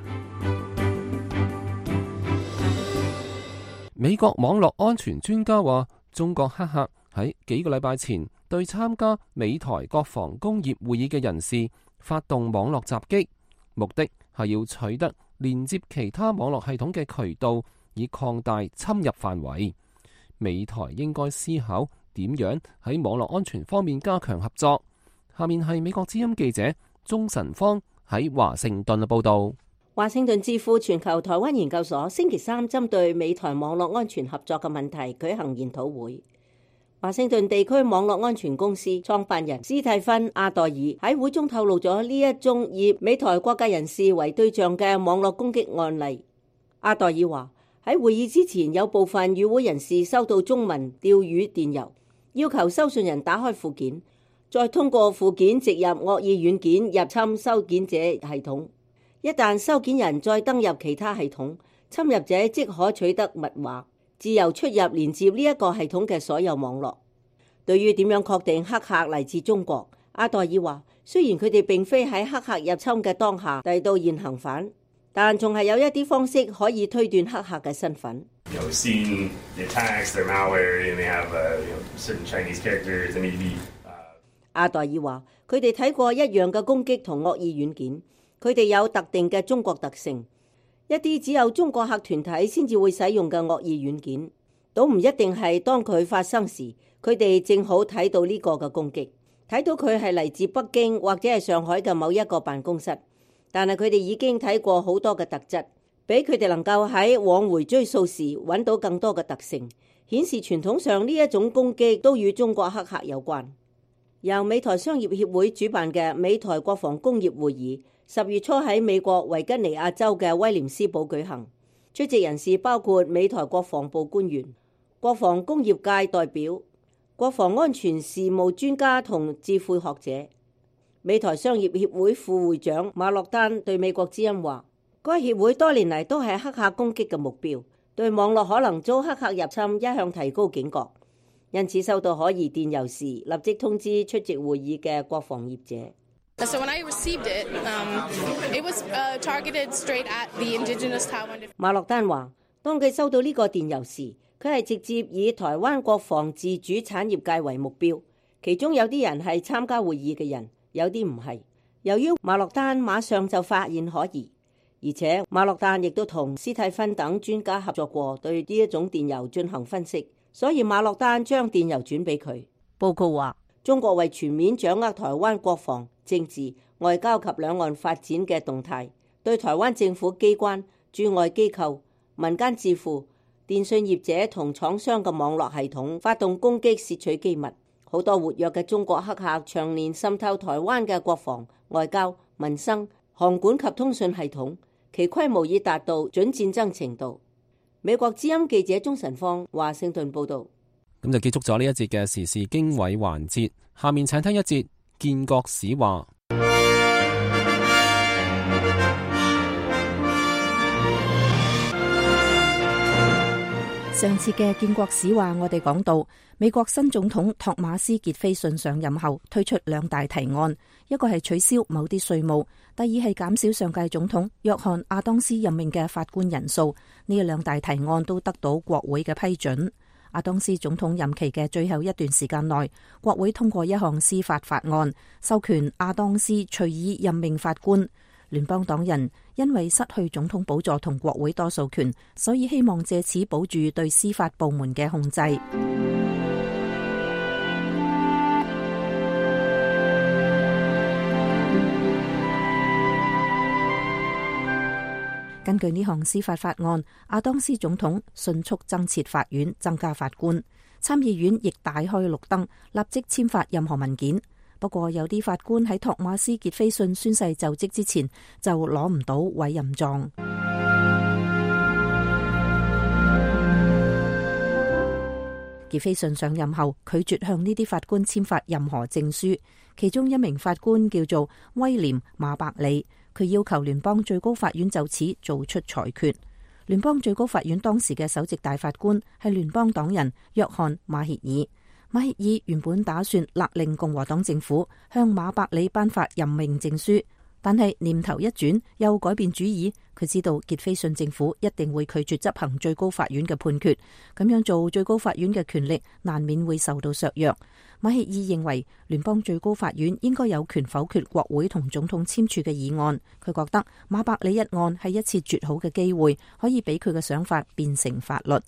美國網絡安全專家話，中國黑客喺幾個禮拜前對參加美台國防工業會議嘅人士發動網絡襲擊，目的係要取得連接其他網絡系統嘅渠道，以擴大侵入範圍。美台應該思考點樣喺網絡安全方面加強合作。下面係美國之音記者鍾晨芳喺華盛頓嘅報道。 華盛頓智庫全球台灣研究所星期3針對美台網絡安全合作嘅問題舉行研討會。 華盛頓地區網絡安全公司創辦人斯蒂芬·阿代爾喺會中透露咗呢一宗以美台國界人士為對象嘅網絡攻擊案例。阿代爾話喺會議之前，有部分與會人士收到中文釣魚電郵，要求收信人打開附件，再通過附件植入惡意軟件入侵收件者系統。一旦收件人再登入其他系統，侵入者即可取得密碼，自由出入連接呢一個系統嘅所有網絡。對於點樣確定黑客嚟自中國，阿代爾話：雖然佢哋並非喺黑客入侵嘅當下逮到現行犯，但仲係有一啲方式可以推斷黑客嘅身份。阿代爾話：佢哋睇過一樣嘅攻擊同惡意軟件，佢哋有特定嘅中國特性。一啲只有中國客團體先至會使用嘅惡意軟件，都唔一定係當佢發生時，佢哋正好睇到呢個嘅攻擊，睇到佢係嚟自北京或者係上海嘅某一個辦公室。但係佢哋已經睇過好多嘅特質，俾佢哋能夠喺往回追溯時揾到更多嘅特性，顯示傳統上呢一種攻擊都與中國黑客有關。由美台商業協會主辦嘅美台國防工業會議10月初喺美國維吉尼亞州嘅威廉斯堡舉行，出席人士包括美台國防部官員、國防工業界代表、國防安全事務專家同智庫學者。美台商業協會副會長馬洛丹對美國之音話：該協會多年嚟都係黑客攻擊嘅目標，對網絡可能遭黑客入侵一向提高警覺，因此收到可疑電郵時立即通知出席會議嘅國防業者。 So when I received it, it was targeted straight at the indigenous Taiwan. 馬洛丹話：當佢收到呢個電郵時，佢係直接以台灣國防自主產業界為目標，其中有啲人係參加會議嘅人，有啲唔係。由於馬洛丹馬上就發現可疑，而且馬洛丹亦都同斯蒂芬等專家合作過，對呢一種電郵進行分析，所以馬洛丹將電郵轉俾佢。報告話：中國為全面掌握台灣國防、政治、外交及兩岸發展嘅動態，對台灣政府機關、駐外機構、民間智庫、電信業者同廠商嘅網絡系統發動攻擊，竊取機密。好多活躍嘅中國黑客長年滲透台灣嘅國防、外交、民生、航管及通訊系統，其規模已達到準戰爭程度。美國之音記者鍾晨芳華盛頓報道。 咁就結束咗呢一節嘅時事經緯環節，下面請聽一節建國史話。 上次嘅建國史話，我哋講到美國新總統托馬斯傑菲遜上任後推出2大提案，一個係取消某啲稅務，第二係減少上屆總統約翰亞當斯任命嘅法官人數。呢2大提案都得到國會嘅批准。亞當斯總統任期嘅最後一段時間內，國會通過一項司法法案，授權亞當斯隨意任命法官。聯邦黨人因為失去總統寶座同國會多數權，所以希望借此保住對司法部門嘅控制。根據呢項司法法案，亞當斯總統迅速增設法院，增加法官。參議院亦大開綠燈，立即簽發任何文件。不過有啲法官喺托馬斯傑菲遜宣誓就職之前就攞唔到委任狀。傑菲遜上任後拒絕向呢啲法官簽發任何證書，其中一名法官叫做威廉馬伯里，佢要求聯邦最高法院就此做出裁決。聯邦最高法院當時嘅首席大法官係聯邦黨人約翰馬歇爾。馬歇爾原本打算勒令共和黨政府向馬伯里頒發任命證書，但係念頭一轉，又改變主意。佢知道傑菲遜政府一定會拒絕執行最高法院嘅判決，咁樣做最高法院嘅權力難免會受到削弱。馬歇爾認為聯邦最高法院應該有權否決國會同總統簽署嘅議案。佢覺得馬伯里一案係一次絕好嘅機會，可以俾佢嘅想法變成法律。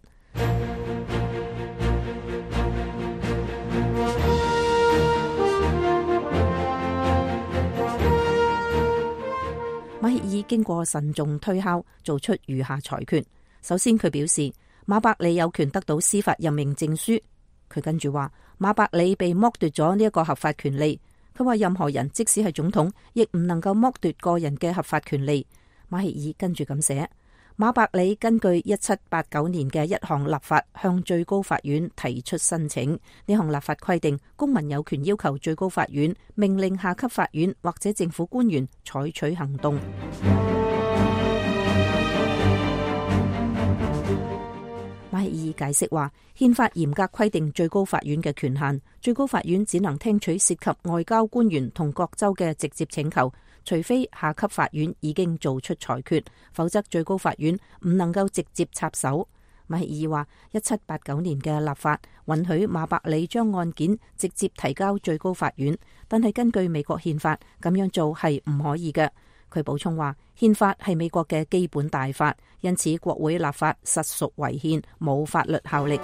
馬歇爾經過慎重推敲，做出如下裁決。首先，佢表示馬伯里有權得到司法任命證書。 佢跟住話，馬伯里被剝奪咗呢一個合法權利。佢話任何人即使係總統，亦唔能夠剝奪個人嘅合法權利。馬歇爾跟住咁寫，馬伯里根據1789年嘅一項立法向最高法院提出申請。呢項立法規定，公民有權要求最高法院命令下級法院或者政府官員採取行動。馬歇爾解釋話，憲法嚴格規定最高法院嘅權限，最高法院只能聽取涉及外交官員同各州嘅直接請求，除非下級法院已經做出裁決，否則最高法院唔能夠直接插手。馬歇爾話，1789年嘅立法允許馬伯里將案件直接提交最高法院，但係根據美國憲法，咁樣做係唔可以嘅。佢補充話，憲法係美國嘅基本大法，因此國會立法實屬違憲，冇法律效力。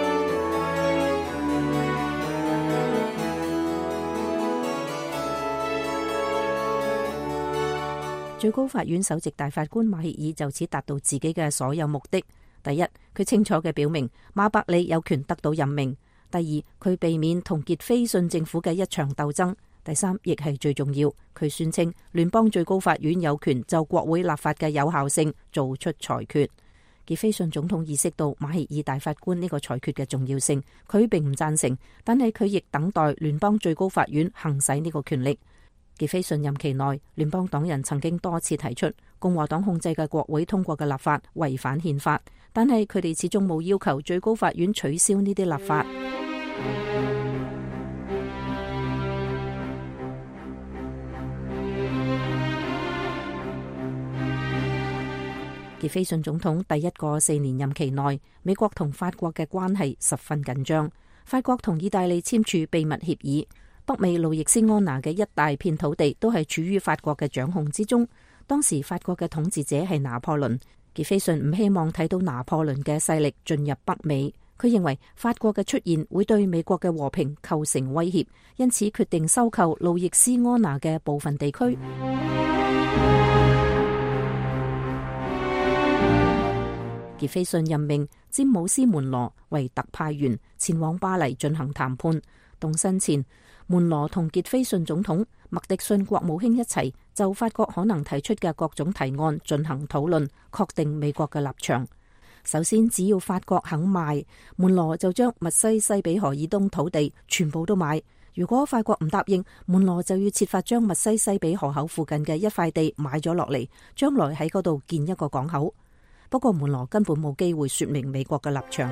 最高法院首席大法官馬歇爾就此達到自己嘅所有目的。第一，佢清楚嘅表明馬伯里有權得到任命；第二，佢避免同傑斐遜政府嘅一場鬥爭。第三，亦係最重要，佢宣稱聯邦最高法院有權就國會立法嘅有效性做出裁決。傑斐遜總統意識到馬歇爾大法官呢個裁決嘅重要性，佢並唔贊成，但係佢亦等待聯邦最高法院行使呢個權力。傑斐遜任期內，聯邦黨人曾經多次提出共和黨控制嘅國會通過嘅立法違反憲法，但係佢哋始終冇要求最高法院取消呢啲立法。傑斐遜總統第一個4年任期內，美國同法國嘅關係十分緊張。法國同意大利簽署秘密協議，北美路易斯安那嘅一大片土地都係處於法國嘅掌控之中。當時法國嘅統治者係拿破崙，傑斐遜唔希望睇到拿破崙嘅勢力進入北美。佢認為法國嘅出現會對美國嘅和平構成威脅，因此決定收購路易斯安那嘅部分地區。傑斐遜任命詹姆斯門羅為特派員前往巴黎進行談判。動身前，門羅同傑斐遜總統、麥迪遜國務卿一齊就法國可能提出嘅各種提案進行討論，確定美國嘅立場。首先，只要法國肯賣，門羅就將密西西比河以東土地全部都買。如果法國唔答應，門羅就要設法將密西西比河口附近嘅一塊地買咗落嚟，將來喺嗰度建一個港口。不過門羅根本冇機會說明美國嘅立場。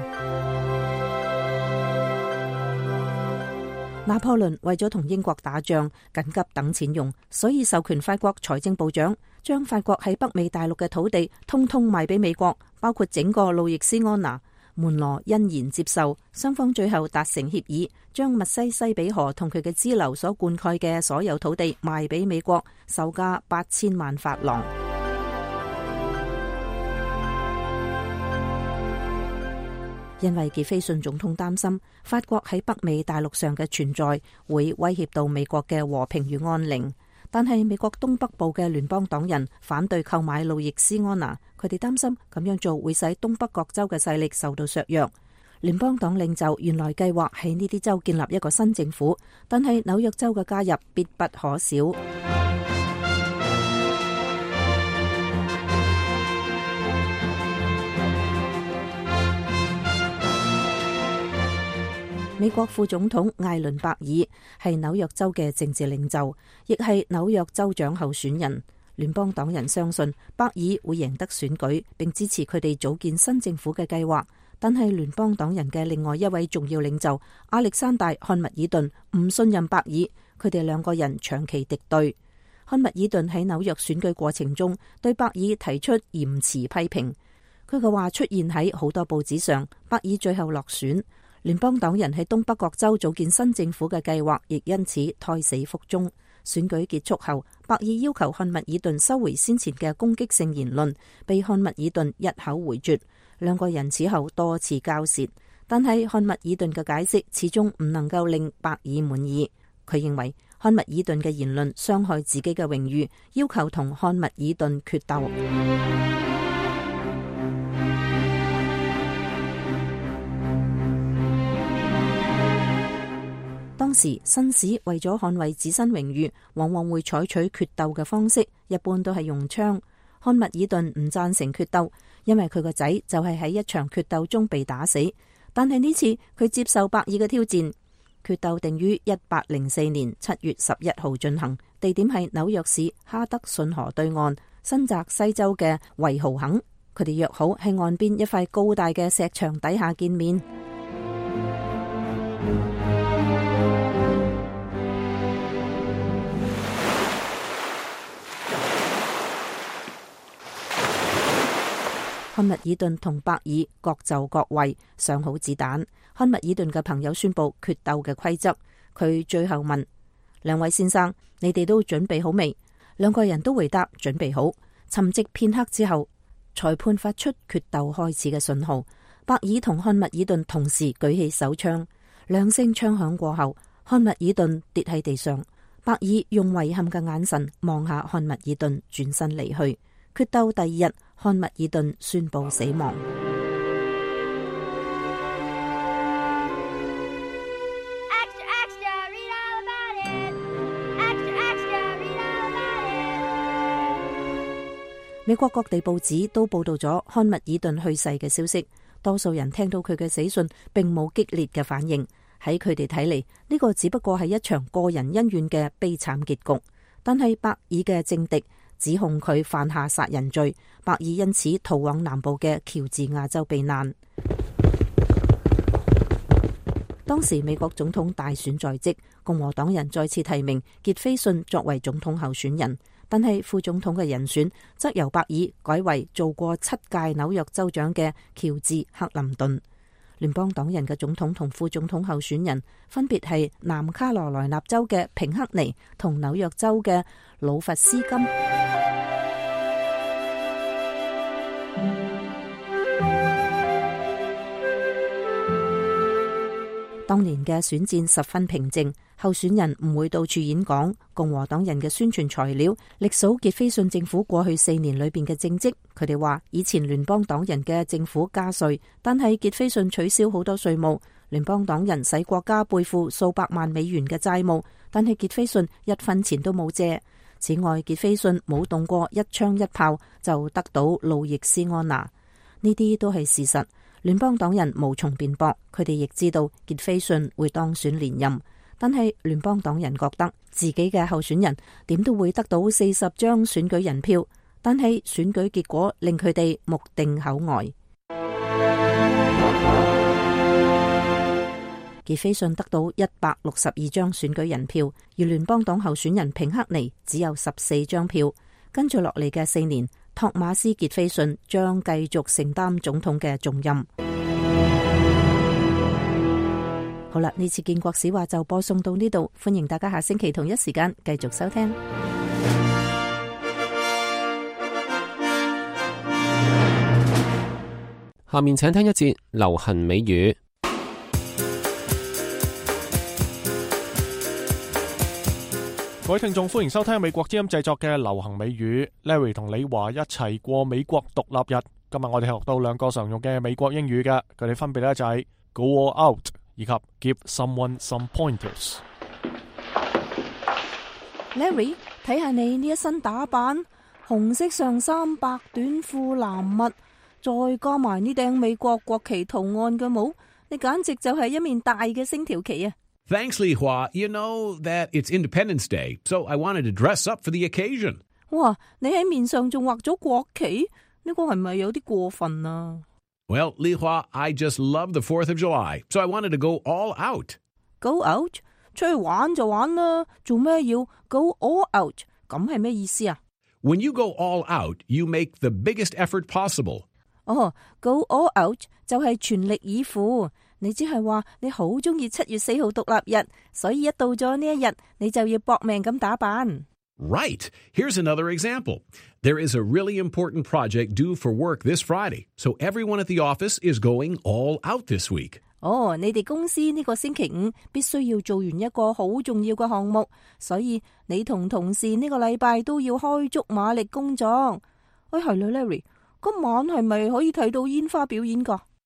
拿破崙為咗同英國打仗，緊急等錢用，所以授權法國財政部長將法國喺北美大陸嘅土地通通賣俾美國，包括整個路易斯安那。門羅欣然接受，雙方最後達成協議，將密西西比河同佢嘅支流所灌溉嘅所有土地賣俾美國，售價8000萬法郎。因為傑斐遜總統擔心法國喺北美大陸上嘅存在會威脅到美國嘅和平與安寧，但係美國東北部嘅聯邦黨人反對購買路易斯安那，佢哋擔心咁樣做會使東北各州嘅勢力受到削弱。聯邦黨領袖原來計劃喺呢啲州建立一個新政府，但係紐約州嘅加入必不可少。美國副總統艾倫伯爾係紐約州嘅政治領袖，亦係紐約州長候選人。聯邦黨人相信伯爾會贏得選舉，並支持佢哋組建新政府嘅計劃。但係聯邦黨人嘅另外一位重要領袖亞歷山大漢密爾頓唔信任伯爾，佢哋兩個人長期敵對。漢密爾頓喺紐約選舉過程中對伯爾提出嚴詞批評，佢嘅話出現喺好多報紙上。伯爾最後落選。聯邦黨人喺東北各州組建新政府嘅計劃亦因此胎死腹中。選舉結束後，伯爾要求漢密爾頓收回先前嘅攻擊性言論，被漢密爾頓一口回絕。兩個人此後多次交涉，但係漢密爾頓嘅解釋始終唔能夠令伯爾滿意。佢認為漢密爾頓嘅言論傷害自己嘅榮譽，要求同漢密爾頓決鬥。 當時紳士為咗捍衛自身榮譽，往往會採取決鬥嘅方式，一般都係用槍。漢密爾頓唔贊成決鬥，因為佢個仔就係喺一場決鬥中被打死。但係呢次佢接受白爾嘅挑戰。決鬥定於1804年7月11號進行，地點係紐約市哈德遜河對岸新澤西州嘅維豪肯。佢哋約好喺岸邊一塊高大嘅石牆底下見面。漢密爾頓同白爾各就各位，上好子彈。漢密爾頓嘅朋友宣布決鬥嘅規則。佢最後問兩位先生：你哋都準備好未？兩個人都回答準備好。沉寂片刻之後，裁判發出決鬥開始嘅信號。白爾同漢密爾頓同時舉起手槍，兩聲槍響過後，漢密爾頓跌喺地上。白爾用遺憾嘅眼神望下漢密爾頓，轉身離去。決鬥第二日，漢密爾頓宣布死亡。美國各地報紙都報道咗漢密爾頓去世嘅消息，多數人聽到佢嘅死訊並冇激烈嘅反應。喺佢哋睇嚟，呢個只不過係一場個人恩怨嘅悲慘結局。但係白爾嘅政敵指控佢犯下殺人罪，白爾因此逃往南部嘅喬治亞州避難。當時美國總統大選在即，共和黨人再次提名傑斐遜作為總統候選人，但係副總統嘅人選則由白爾改為做過7屆紐約州長嘅喬治克林頓。聯邦黨人嘅總統同副總統候選人分別係南卡羅來納州嘅平克尼同紐約州嘅魯弗斯金。當年嘅選戰十分平靜，候選人唔會到處演講。共和黨人嘅宣傳材料歷數傑斐遜政府過去4年裏邊嘅政績。佢哋話以前聯邦黨人嘅政府加稅，但係傑斐遜取消好多稅務。聯邦黨人使國家背負數百萬美元嘅債務，但係傑斐遜一分錢都冇借。此外，傑斐遜冇動過一槍一炮就得到路易斯安那，呢啲都係事實。聯邦黨人無從辯駁，佢哋亦知道傑斐遜會當選連任，但係聯邦黨人覺得自己嘅候選人點都會得到40張選舉人票，但係選舉結果令佢哋目定口呆。傑斐遜得到162張選舉人票，而聯邦黨候選人平克尼只有14張票。跟住落嚟嘅4年，托馬斯傑斐遜將繼續承擔總統嘅重任。好啦，呢次建國史話就播送到呢度，歡迎大家下星期同一時間繼續收聽。 下面請聽一節流行美語。 各位聽眾，歡迎收聽美國之音製作嘅流行美語。Larry 同李華一齊過美國獨立日。今日我哋學到2個常用嘅美國英語嘅，佢哋分別咧就係 Go all out 以及 Give someone some pointers。 Larry， 睇下你呢一身打扮，紅色上衫、白短褲、藍襪，再加埋呢頂美國國旗圖案嘅帽，你簡直就係一面大嘅星條旗啊！ Thanks, Li Hua. You know that it's Independence Day, so I wanted to dress up for the occasion. 哇，你喺面上仲畫咗國旗，呢個係咪有啲過分啊？ Well, Li Hua, I just love the 4th of July, so I wanted to go all out. Go out？ 出去玩就玩啦，做咩要 go all out？ 咁係咩意思啊？ When you go all out, you make the biggest effort possible. 哦，go all out 就係全力以赴。你只係話你好中意7月4號獨立日，所以一到咗呢一日，你就要搏命咁打扮。 Right. Here's another example. There is a really important project due for work this Friday, so everyone at the office is going all out this week. 哦，你哋公司呢個星期5必須要做完一個好重要嘅項目，所以你同同事呢個禮拜都要開足馬力工作。係啦 ，Larry， 今晚係咪可以睇到煙花表演㗎？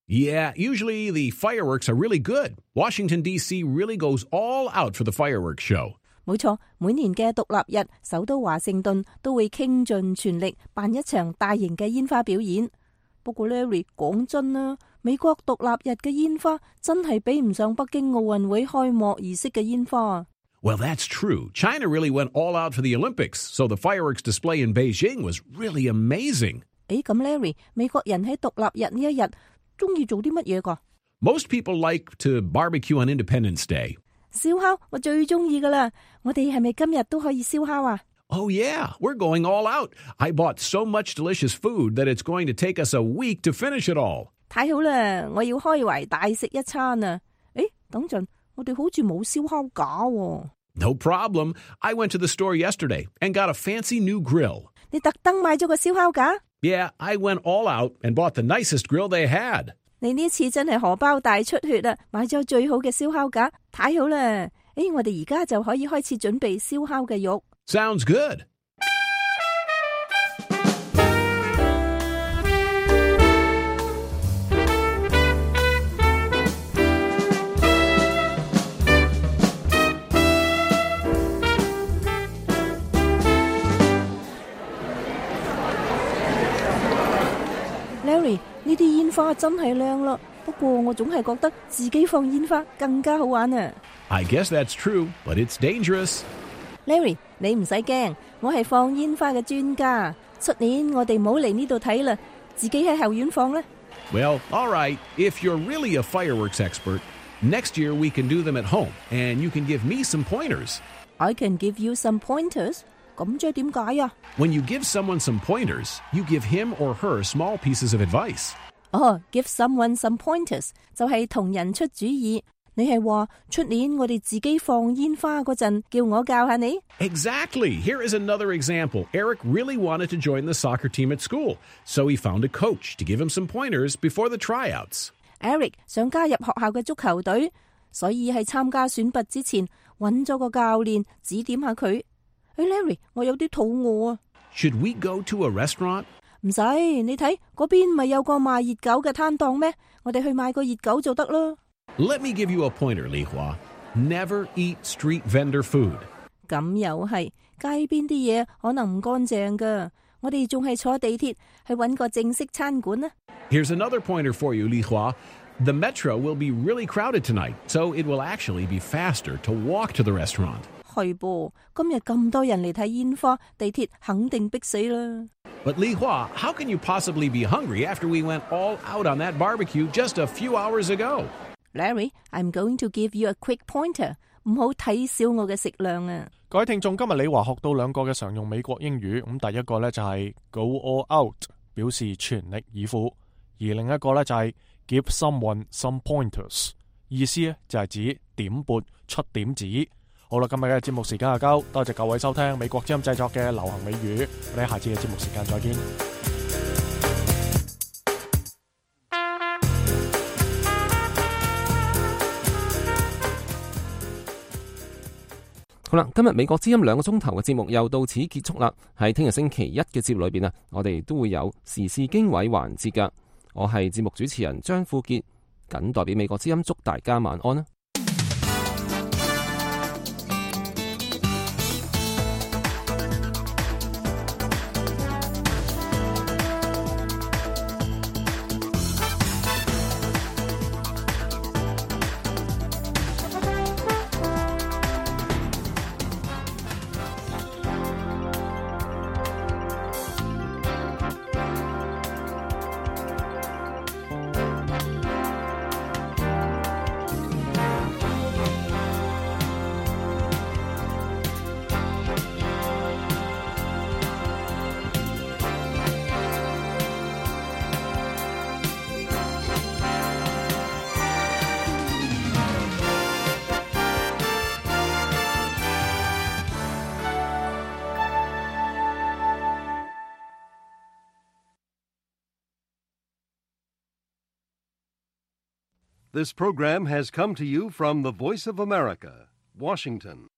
Yeah, usually the fireworks are really good. Washington, D.C. really goes all out for the fireworks show. 冇錯，每年嘅獨立日，首都華盛頓都會傾盡全力辦一場大型嘅煙花表演。不過 Larry 講真啦，美國獨立日嘅煙花真係比唔上北京奧運會開幕儀式嘅煙花。 Well, that's true. China really went all out for the Olympics, so the fireworks display in Beijing was really amazing. 咁 Larry， 美國人喺獨立日呢一日中意做啲乜嘢㗎？ Most people like to barbecue on Independence Day. 燒烤我最中意㗎啦，我哋係咪今日都可以燒烤啊？ Oh yeah, we're going all out. I bought so much delicious food that it's going to take us a week to finish it all. 太好啦，我要開懷大食一餐啊！等陣，我哋好似冇燒烤架喎。 No problem. I went to the store yesterday and got a fancy new grill. 你特登買咗個燒烤架？ Yeah, I went all out and bought the nicest grill they had. 你呢次真係荷包大出血啊！買咗最好嘅燒烤架，太好啦！我哋而家就可以開始準備燒烤嘅肉。 Sounds good. Larry， 呢啲煙花真係靚啦，不過我總係覺得自己放煙花更加好玩啊。 I guess that's true, but it's dangerous. Larry， 你唔使驚，我係放煙花嘅專家。出年我哋唔好嚟呢度睇啦，自己喺後院放啦。 Well, all right. If you're really a fireworks expert, next year we can do them at home, and you can give me some pointers. I can give you some pointers. 咁即係點解啊？ When you give someone some pointers, you give him or her small pieces of advice. Give someone some pointers 就係同人出主意。你係話出年我哋自己放煙花嗰陣，叫我教下你？ Exactly. Here is another example. Eric really wanted to join the soccer team at school, so he found a coach to give him some pointers before the tryouts. Eric 想加入學校嘅足球隊，所以喺參加選拔之前揾咗個教練指點下佢。Larry， 我有啲肚餓啊。 Should we go to a restaurant? 唔使，你睇嗰邊咪有個賣熱狗嘅攤檔咩？我哋去買個熱狗就得啦。 Let me give you a pointer, Li Hua. Never eat street vendor food. 咁又係，街邊啲嘢可能唔乾淨噶。我哋仲係坐地鐵去揾個正式餐館啊。 Here's another pointer for you, Li Hua. The metro will be really crowded tonight, so it will actually be faster to walk to the restaurant. 係噃，今日咁多人嚟睇煙花，地鐵肯定逼死啦。 But Li Hua, how can you possibly be hungry after we went all out on that barbecue just a few hours ago? Larry, I'm going to give you a quick pointer. 唔好睇小我嘅食量啊！ 各位聽眾，今日李華學到兩個嘅常用美國英語，咁第一個呢就係 go all out， 表示全力以赴；而另一個呢就係 give someone some pointers， 意思呢就係指點撥出點子。好啦，今日嘅節目時間就夠，多謝各位收聽美國之音製作嘅流行美語，我哋下次嘅節目時間再見。 好啦，今日美國之音2個鐘頭嘅節目又到此結束啦。喺聽日星期一嘅節目裏邊啊，我哋都會有時事經緯環節噶。我係節目主持人張富傑，謹代表美國之音祝大家晚安啦。 This program has come to you from the Voice of America, Washington.